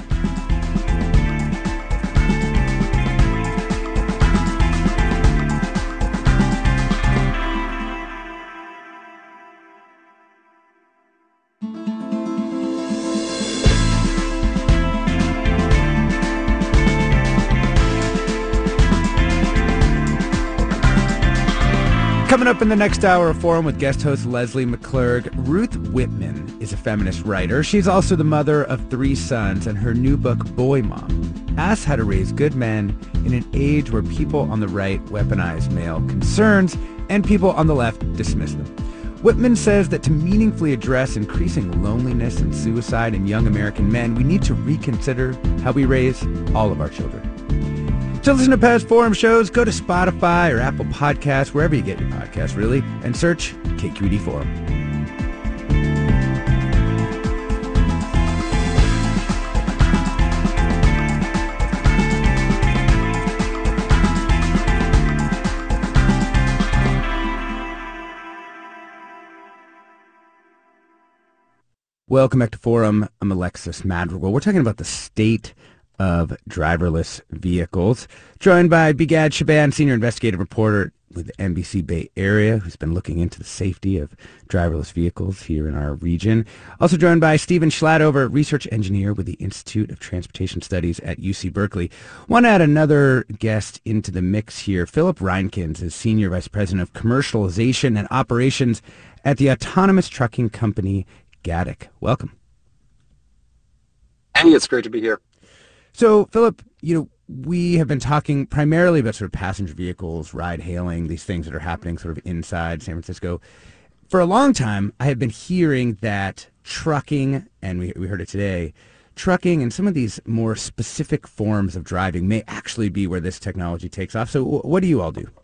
S4: Coming up in the next hour of Forum with guest host Leslie McClurg, Ruth Whitman is a feminist writer. She's also the mother of three sons, and her new book, Boy Mom, asks how to raise good men in an age where people on the right weaponize male concerns and people on the left dismiss them. Whitman says that to meaningfully address increasing loneliness and suicide in young American men, we need to reconsider how we raise all of our children. To listen to past Forum shows, go to Spotify or Apple Podcasts, wherever you get your podcasts, really, and search K Q E D Forum. Welcome back to Forum. I'm Alexis Madrigal. We're talking about the state of driverless vehicles. Joined by Begad Shaban, senior investigative reporter with N B C Bay Area, who's been looking into the safety of driverless vehicles here in our region. Also joined by Stephen Schladover, research engineer with the Institute of Transportation Studies at U C Berkeley. Want to add another guest into the mix here. Philip Reinkens is senior vice president of commercialization and operations at the autonomous trucking company Gatik. Welcome.
S19: Hey, it's great to be here.
S4: So, Philip, you know, we have been talking primarily about sort of passenger vehicles, ride-hailing, these things that are happening sort of inside San Francisco. For a long time, I have been hearing that trucking, and we, we heard it today, trucking and some of these more specific forms of driving may actually be where this technology takes off. So w- what do you all do?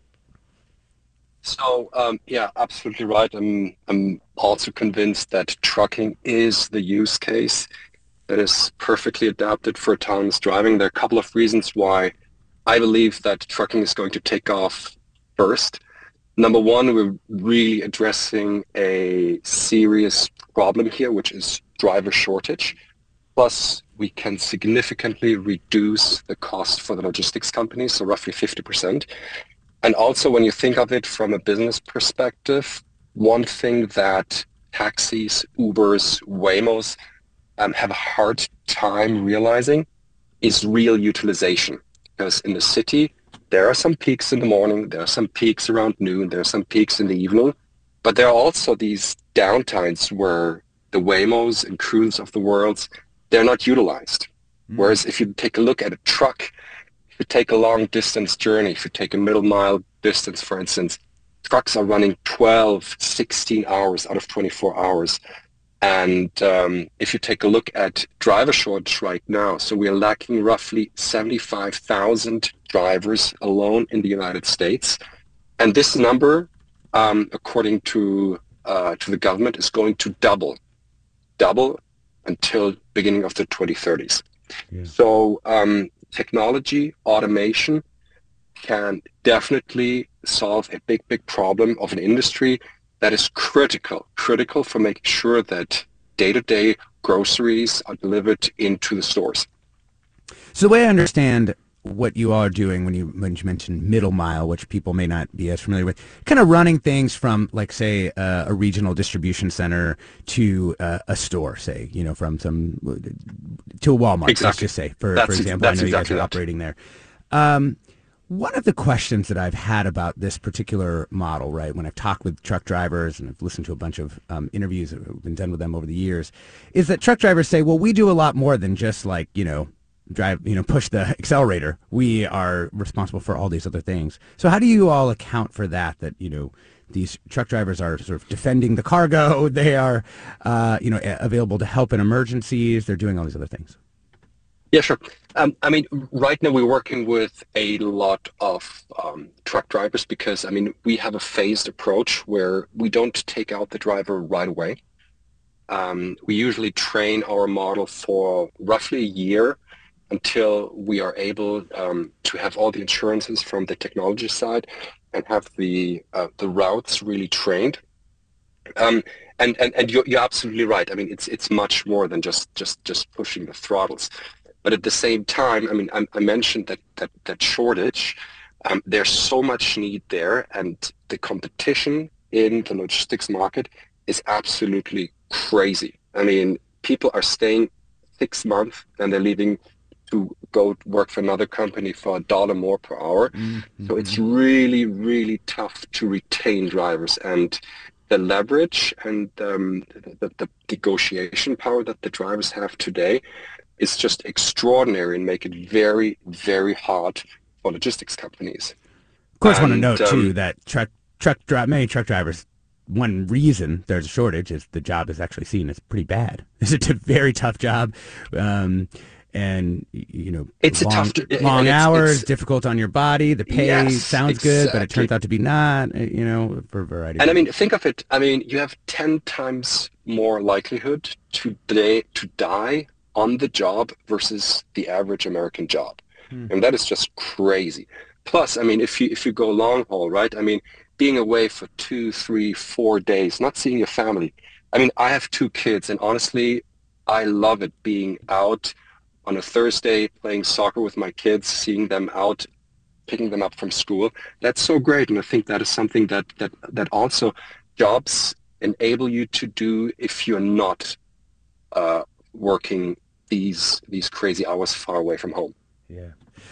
S19: So, um, yeah, absolutely right. I'm, I'm also convinced that trucking is the use case that is perfectly adapted for autonomous driving. There are a couple of reasons why I believe that trucking is going to take off first. Number one, we're really addressing a serious problem here, which is driver shortage. Plus, we can significantly reduce the cost for the logistics companies, so roughly fifty percent. And also, when you think of it from a business perspective, one thing that taxis, Ubers, Waymos Um, have a hard time realizing is real utilization. Because in the city, there are some peaks in the morning, there are some peaks around noon, there are some peaks in the evening, but there are also these downtimes where the Waymos and Cruise of the world, they're not utilized. Mm. Whereas if you take a look at a truck, if you take a long distance journey, if you take a middle mile distance, for instance, trucks are running twelve, sixteen hours out of twenty-four hours. And um, if you take a look at driver shortage right now, so we are lacking roughly seventy-five thousand drivers alone in the United States. And this number, um, according to uh, to the government, is going to double, double until beginning of the twenty thirties. Yeah. So um, technology, automation can definitely solve a big, big problem of an industry that is critical, critical for making sure that day-to-day groceries are delivered into the stores.
S4: So the way I understand what you all are doing when you, when you mention middle mile, which people may not be as familiar with, kind of running things from, like, say, uh, a regional distribution center to uh, a store, say, you know, from some, to a Walmart,
S19: exactly.
S4: let's just say, for,
S19: that's
S4: for example.
S19: Ex-
S4: I know
S19: exactly
S4: you guys are
S19: that.
S4: operating there. Um, One of the questions that I've had about this particular model, right, when I've talked with truck drivers and I've listened to a bunch of um, interviews that have been done with them over the years, is that truck drivers say, well, we do a lot more than just, like, you know, drive, you know, push the accelerator. We are responsible for all these other things. So how do you all account for that, that, you know, these truck drivers are sort of defending the cargo, they are, uh, you know, available to help in emergencies, they're doing all these other things?
S19: Yeah, sure. Um, I mean, right now we're working with a lot of um, truck drivers because, I mean, we have a phased approach where we don't take out the driver right away. Um, we usually train our model for roughly a year until we are able um, to have all the insurances from the technology side and have the uh, the routes really trained. Um, and and, and you're, you're absolutely right. I mean, it's it's much more than just just just pushing the throttles. But at the same time, I mean, I, I mentioned that that that shortage. Um, there's so much need there, and the competition in the logistics market is absolutely crazy. I mean, people are staying six months and they're leaving to go work for another company for a dollar more per hour. Mm-hmm. So it's really, really tough to retain drivers, and the leverage and um, the, the negotiation power that the drivers have today is just extraordinary and make it very, very hard for logistics companies.
S4: Of course, and, I want to note
S19: um,
S4: too that truck truck dri- many truck drivers. One reason there's a shortage is the job is actually seen as pretty bad. It's a very tough job, um, and you know,
S19: it's
S4: long,
S19: a tough,
S4: long
S19: it's,
S4: hours,
S19: it's,
S4: difficult on your body. The pay
S19: yes,
S4: sounds
S19: exactly.
S4: good, but it turns out to be not. You know, for a variety.
S19: And
S4: of
S19: I mean, think of it. I mean, you have ten times more likelihood to day, to die on the job versus the average American job, hmm. and that is just crazy. Plus, I mean, if you if you go long haul, right? I mean. Being away for two, three, four days, not seeing your family. I mean, I have two kids, and honestly, I love it being out on a Thursday playing soccer with my kids, seeing them out, picking them up from school. That's so great, and I think that is something that that that also jobs enable you to do if you're not uh, working these these crazy hours far away from home.
S4: Yeah.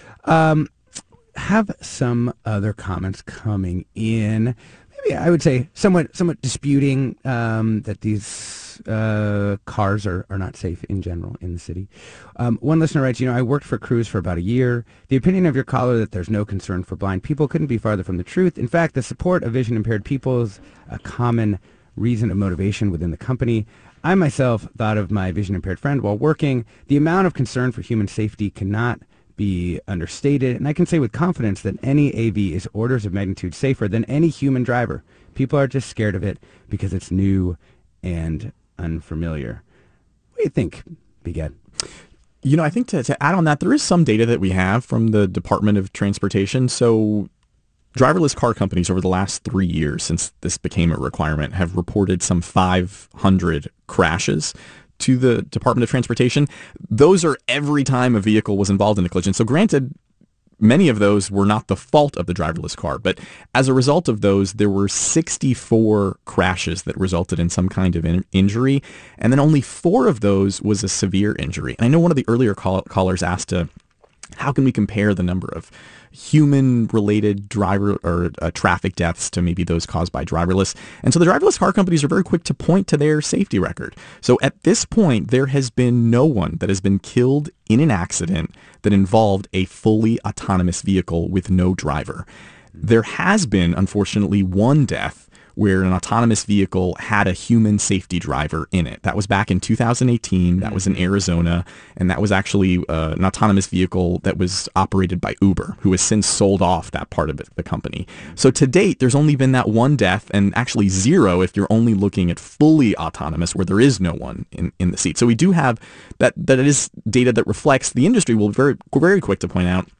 S4: Um, have some other comments coming in. Maybe I would say somewhat somewhat disputing um, that these uh, cars are, are not safe in general in the city. Um, one listener writes, you know, I worked for Cruise for about a year. The opinion of your caller that there's no concern for blind people couldn't be farther from the truth. In fact, the support of vision impaired people is a common reason of motivation within the company. I myself thought of my vision impaired friend while working. The amount of concern for human safety cannot be understated, and I can say with confidence that any A V is orders of magnitude safer than any human driver. People are just scared of it because it's new and unfamiliar. What do you think, Begad?
S13: You know, I think to, to add on that, there is some data that we have from the Department of Transportation. So driverless car companies over the last three years since this became a requirement have reported some five hundred crashes to the Department of Transportation. Those are every time a vehicle was involved in a collision. So granted, many of those were not the fault of the driverless car, but as a result of those, there were sixty-four crashes that resulted in some kind of in- injury, and then only four of those was a severe injury. And I know one of the earlier call- callers asked, uh, how can we compare the number of human-related driver or uh, traffic deaths to maybe those caused by driverless? And so the driverless car companies are very quick to point to their safety record. So at this point, there has been no one that has been killed in an accident that involved a fully autonomous vehicle with no driver. There has been, unfortunately, one death where an autonomous vehicle had a human safety driver in it. That was back in two thousand eighteen. That was in Arizona. And that was actually uh, an autonomous vehicle that was operated by Uber, who has since sold off that part of it, the company. So to date, there's only been that one death, and actually zero if you're only looking at fully autonomous, where there is no one in, in the seat. So we do have that. That is data that reflects the industry will be very, very quick to point out.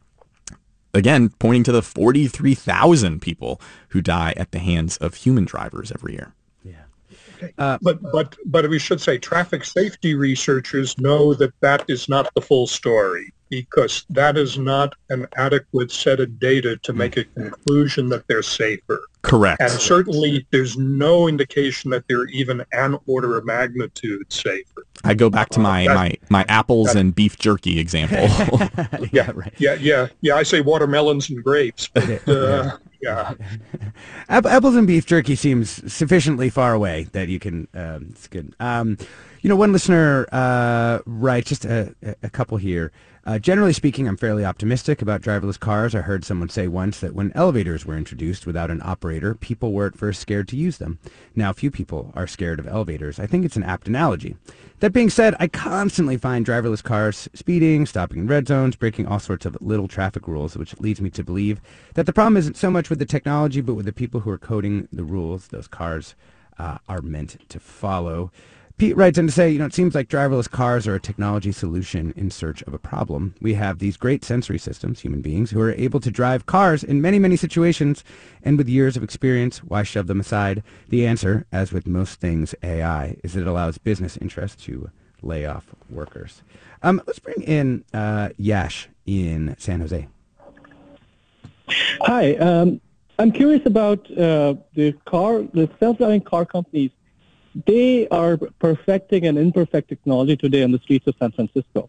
S13: Again, pointing to the forty-three thousand people who die at the hands of human drivers every year.
S12: Yeah. Okay. Uh, but but but we should say traffic safety researchers know that that is not the full story, because that is not an adequate set of data to make a conclusion that they're safer.
S13: Correct.
S12: And certainly there's no indication that they're even an order of magnitude safer.
S13: I go back to my, uh, that, my, my apples that, and beef jerky example.
S12: yeah, right. yeah, yeah, yeah. I say watermelons and grapes, but uh, yeah.
S4: Apples and beef jerky seems sufficiently far away that you can. Um, it's good. Um, you know, one listener uh, writes just a, a couple here. Uh, generally speaking, I'm fairly optimistic about driverless cars. I heard someone say once that when elevators were introduced without an operator, people were at first scared to use them. Now few people are scared of elevators. I think it's an apt analogy. That being said, I constantly find driverless cars speeding, stopping in red zones, breaking all sorts of little traffic rules, which leads me to believe that the problem isn't so much with the technology, but with the people who are coding the rules those cars uh, are meant to follow. Pete writes in to say, you know, it seems like driverless cars are a technology solution in search of a problem. We have these great sensory systems, human beings, who are able to drive cars in many, many situations, and with years of experience, why shove them aside? The answer, as with most things A I, is that it allows business interests to lay off workers. Um, let's bring in uh, Yash in San Jose.
S20: Hi, um, I'm curious about uh, the car, the self-driving car companies. They are perfecting an imperfect technology today on the streets of San Francisco.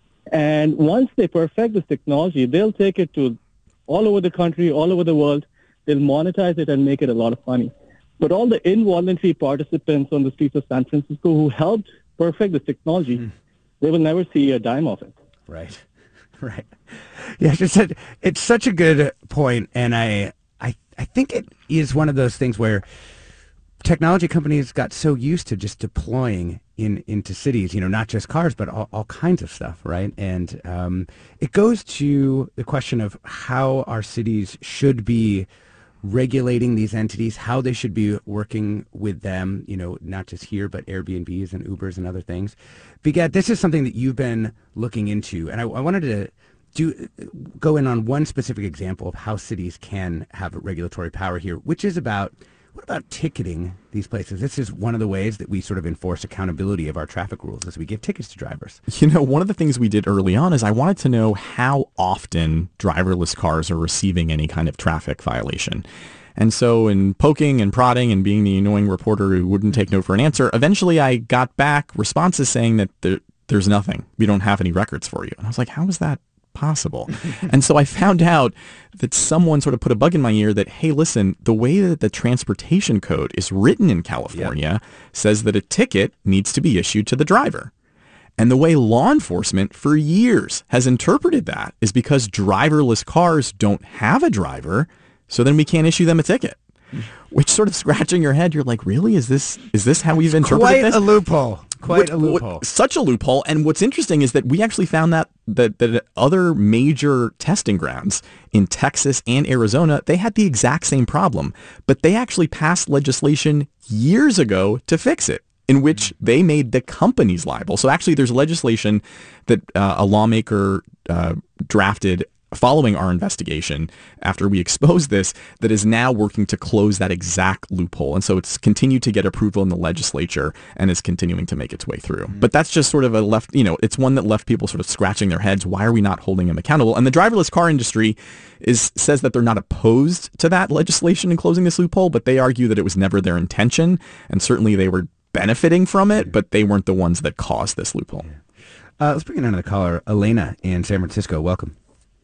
S20: And once they perfect this technology, they'll take it to all over the country, all over the world. They'll monetize it and make it a lot of money. But all the involuntary participants on the streets of San Francisco who helped perfect this technology, mm. they will never see a dime of it.
S4: Right, right. Yeah, it's, a, it's such a good point, and I, I, I think it is one of those things where technology companies got so used to just deploying in into cities, you know, not just cars, but all, all kinds of stuff, right? And um, it goes to the question of how our cities should be regulating these entities, how they should be working with them, you know, not just here, but Airbnbs and Ubers and other things. Begat, this is something that you've been looking into, and I, I wanted to do go in on one specific example of how cities can have regulatory power here, which is about What about ticketing these places? This is one of the ways that we sort of enforce accountability of our traffic rules as we give tickets to drivers.
S13: You know, one of the things we did early on is I wanted to know how often driverless cars are receiving any kind of traffic violation. And so in poking and prodding and being the annoying reporter who wouldn't take no for an answer, eventually I got back responses saying that there, there's nothing. We don't have any records for you. And I was like, how is that possible? And so I found out that someone sort of put a bug in my ear that, hey, listen, the way that the transportation code is written in California yep. says that a ticket needs to be issued to the driver. And the way law enforcement for years has interpreted that is because driverless cars don't have a driver, so then we can't issue them a ticket. Which, sort of scratching your head, you're like, really? Is this is this how we've interpreted
S4: Quite
S13: this?
S4: Quite a loophole. Quite
S13: what,
S4: a loophole.
S13: What, such a loophole. And what's interesting is that we actually found that, that that other major testing grounds in Texas and Arizona, they had the exact same problem. But they actually passed legislation years ago to fix it, in which they made the companies liable. So actually there's legislation that uh, a lawmaker uh, drafted following our investigation after we exposed this that is now working to close that exact loophole. And so it's continued to get approval in the legislature and is continuing to make its way through. Mm-hmm. But that's just sort of a left, you know, it's one that left people sort of scratching their heads. Why are we not holding them accountable? And the driverless car industry is says that they're not opposed to that legislation and closing this loophole, but they argue that it was never their intention. And certainly they were benefiting from it, but they weren't the ones that caused this loophole.
S4: Uh, let's bring in another caller, Elena in San Francisco. Welcome.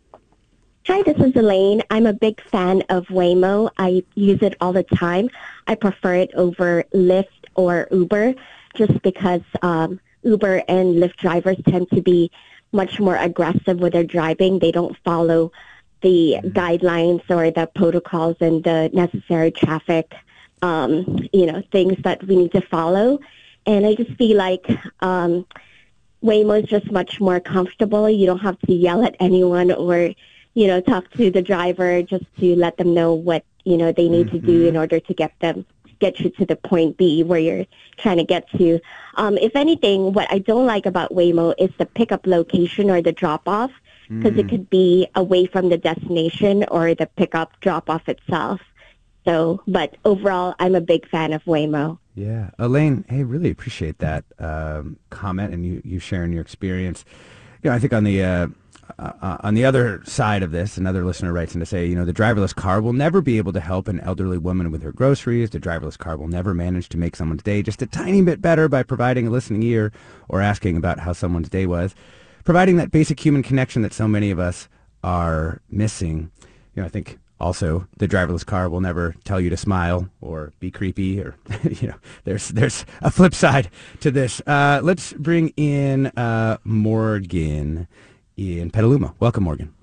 S21: Hi, this is Elaine. I'm a big fan of Waymo. I use it all the time. I prefer it over Lyft or Uber just because um, Uber and Lyft drivers tend to be much more aggressive with their driving. They don't follow the mm-hmm. guidelines or the protocols and the necessary traffic, um, you know, things that we need to follow. And I just feel like um, Waymo is just much more comfortable. You don't have to yell at anyone or you know, talk to the driver just to let them know what, you know, they need mm-hmm. to do in order to get them, get you to the point B where you're trying to get to. Um, if anything, what I don't like about Waymo is the pickup location or the drop-off, because mm. it could be away from the destination or the pickup drop-off itself. So, but overall, I'm a big fan of Waymo.
S4: Yeah. Elaine, hey, really appreciate that um, comment and you, you sharing your experience. You know, I think on the... Uh, Uh, on the other side of this, another listener writes in to say, you know, the driverless car will never be able to help an elderly woman with her groceries. The driverless car will never manage to make someone's day just a tiny bit better by providing a listening ear or asking about how someone's day was. Providing that basic human connection that so many of us are missing. You know, I think also the driverless car will never tell you to smile or be creepy or, you know, there's there's a flip side to this. Uh, let's bring in uh, Morgan in Petaluma. Welcome, Morgan.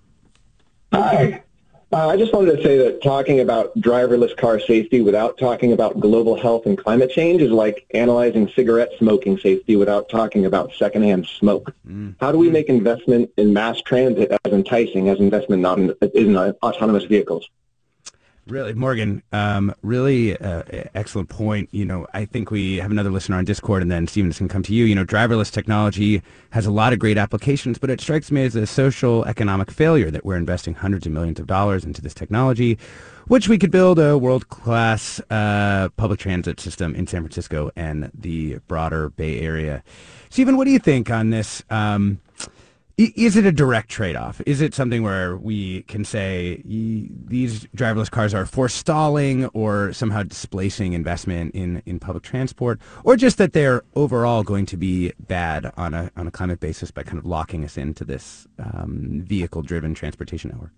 S1: Hi. Uh, I just wanted to say that talking about driverless car safety without talking about global health and climate change is like analyzing cigarette smoking safety without talking about secondhand smoke. Mm. How do we make investment in mass transit as enticing as investment not in, in uh, autonomous vehicles?
S4: Really, Morgan, um, really uh, excellent point. You know, I think we have another listener on Discord, and then Stephen, this can come to you. You know, driverless technology has a lot of great applications, but it strikes me as a social economic failure that we're investing hundreds of millions of dollars into this technology, which we could build a world-class uh, public transit system in San Francisco and the broader Bay Area. Stephen, what do you think on this? Um, Is it a direct trade-off? Is it something where we can say these driverless cars are forestalling or somehow displacing investment in, in public transport, or just that they're overall going to be bad on a on a climate basis by kind of locking us into this um, vehicle-driven transportation network?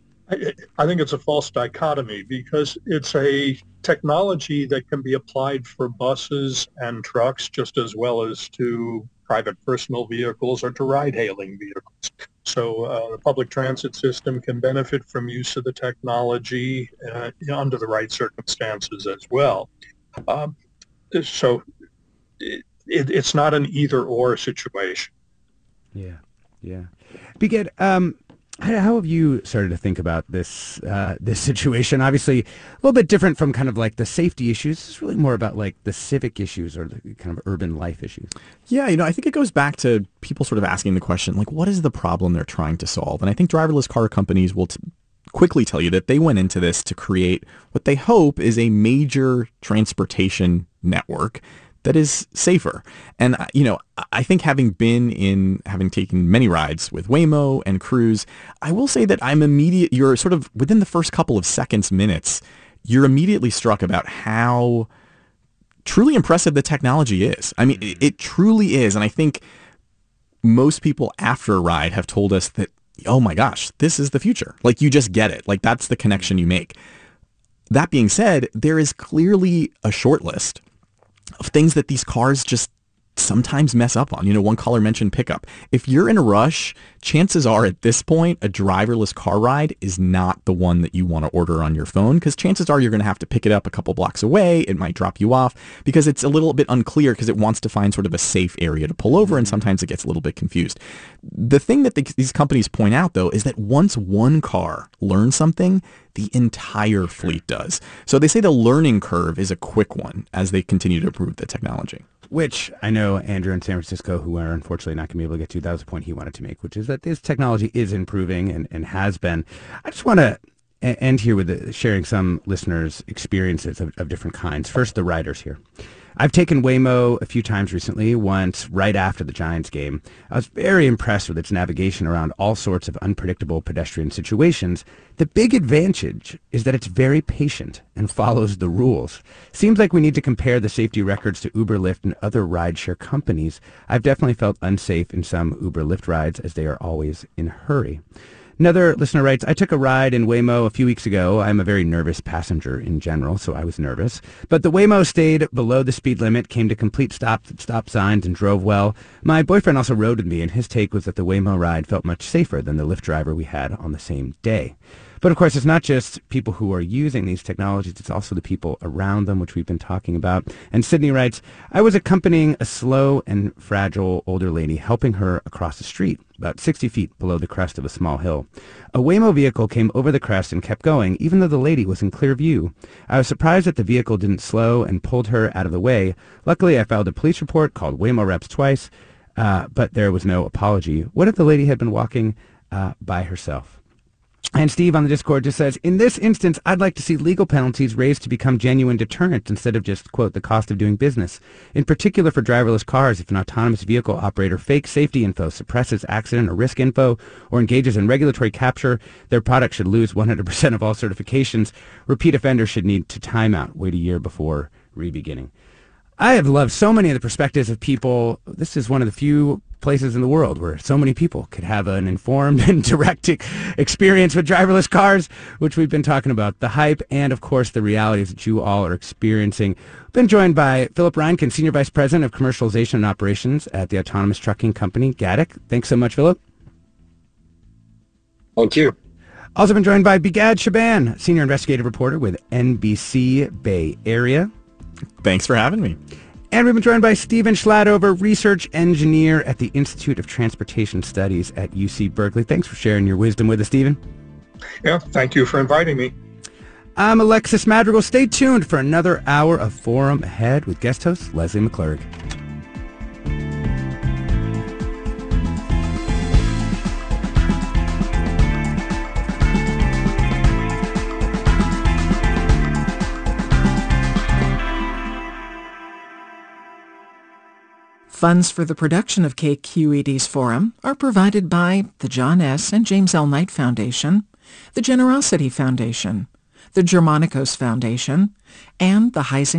S12: I, I think it's a false dichotomy because it's a technology that can be applied for buses and trucks just as well as to private personal vehicles or to ride-hailing vehicles. So uh, the public transit system can benefit from use of the technology uh, under the right circumstances as well. Um, so it, it, it's not an either-or situation.
S4: Yeah, yeah. Begin, um, how have you started to think about this uh, this situation? Obviously, a little bit different from kind of like the safety issues. It's really more about like the civic issues or the kind of urban life issues.
S13: Yeah, you know, I think it goes back to people sort of asking the question, like, what is the problem they're trying to solve? And I think driverless car companies will t- quickly tell you that they went into this to create what they hope is a major transportation network that is safer. And, you know, I think having been in, having taken many rides with Waymo and Cruise, I will say that I'm immediate, you're sort of within the first couple of seconds, minutes, you're immediately struck about how truly impressive the technology is. I mean, it, it truly is. And I think most people after a ride have told us that, oh my gosh, this is the future. Like, you just get it. Like, that's the connection you make. That being said, there is clearly a short list of things that these cars just sometimes mess up on. You know, one caller mentioned pickup. If you're in a rush, chances are at this point, a driverless car ride is not the one that you want to order on your phone, because chances are you're going to have to pick it up a couple blocks away. It might drop you off because it's a little bit unclear because it wants to find sort of a safe area to pull over, and sometimes it gets a little bit confused. The thing that they, these companies point out, though, is that once one car learns something, the entire fleet does. So they say the learning curve is a quick one as they continue to improve the technology.
S4: Which I know Andrew in San Francisco, who are unfortunately not going to be able to get to, that was the point he wanted to make, which is that this technology is improving and, and has been. I just want to end here with the, sharing some listeners' experiences of, of different kinds. First, the riders here. I've taken Waymo a few times recently, once right after the Giants game. I was very impressed with its navigation around all sorts of unpredictable pedestrian situations. The big advantage is that it's very patient and follows the rules. Seems like we need to compare the safety records to Uber, Lyft, and other rideshare companies. I've definitely felt unsafe in some Uber, Lyft rides as they are always in a hurry. Another listener writes, I took a ride in Waymo a few weeks ago. I'm a very nervous passenger in general, so I was nervous. But the Waymo stayed below the speed limit, came to complete stop, stop signs, and drove well. My boyfriend also rode with me, and his take was that the Waymo ride felt much safer than the Lyft driver we had on the same day. But of course, it's not just people who are using these technologies, it's also the people around them, which we've been talking about. And Sydney writes, I was accompanying a slow and fragile older lady, helping her across the street, about sixty feet below the crest of a small hill. A Waymo vehicle came over the crest and kept going, even though the lady was in clear view. I was surprised that the vehicle didn't slow and pulled her out of the way. Luckily, I filed a police report, called Waymo reps twice, uh, but there was no apology. What if the lady had been walking uh, by herself? And Steve on the Discord just says, in this instance, I'd like to see legal penalties raised to become genuine deterrents instead of just, quote, the cost of doing business. In particular for driverless cars, if an autonomous vehicle operator fakes safety info, suppresses accident or risk info, or engages in regulatory capture, their product should lose one hundred percent of all certifications. Repeat offenders should need to time out, wait a year before re-beginning. I have loved so many of the perspectives of people. This is one of the few places in the world where so many people could have an informed and direct experience with driverless cars, which we've been talking about, the hype and, of course, the realities that you all are experiencing. We've been joined by Philip Reinken, Senior Vice President of Commercialization and Operations at the autonomous trucking company Gatik. Thanks so much, Philip.
S19: Thank you.
S4: Also been joined by Begad Shaban, senior investigative reporter with N B C Bay Area.
S13: Thanks for having me.
S4: And we've been joined by Stephen Schladover, research engineer at the Institute of Transportation Studies at U C Berkeley. Thanks for sharing your wisdom with us, Stephen.
S12: Yeah, thank you for inviting me.
S4: I'm Alexis Madrigal. Stay tuned for another hour of Forum Ahead with guest host Leslie McClurg.
S3: Funds for the production of K Q E D's Forum are provided by the John S. and James L. Knight Foundation, the Generosity Foundation, the Germanicos Foundation, and the Heising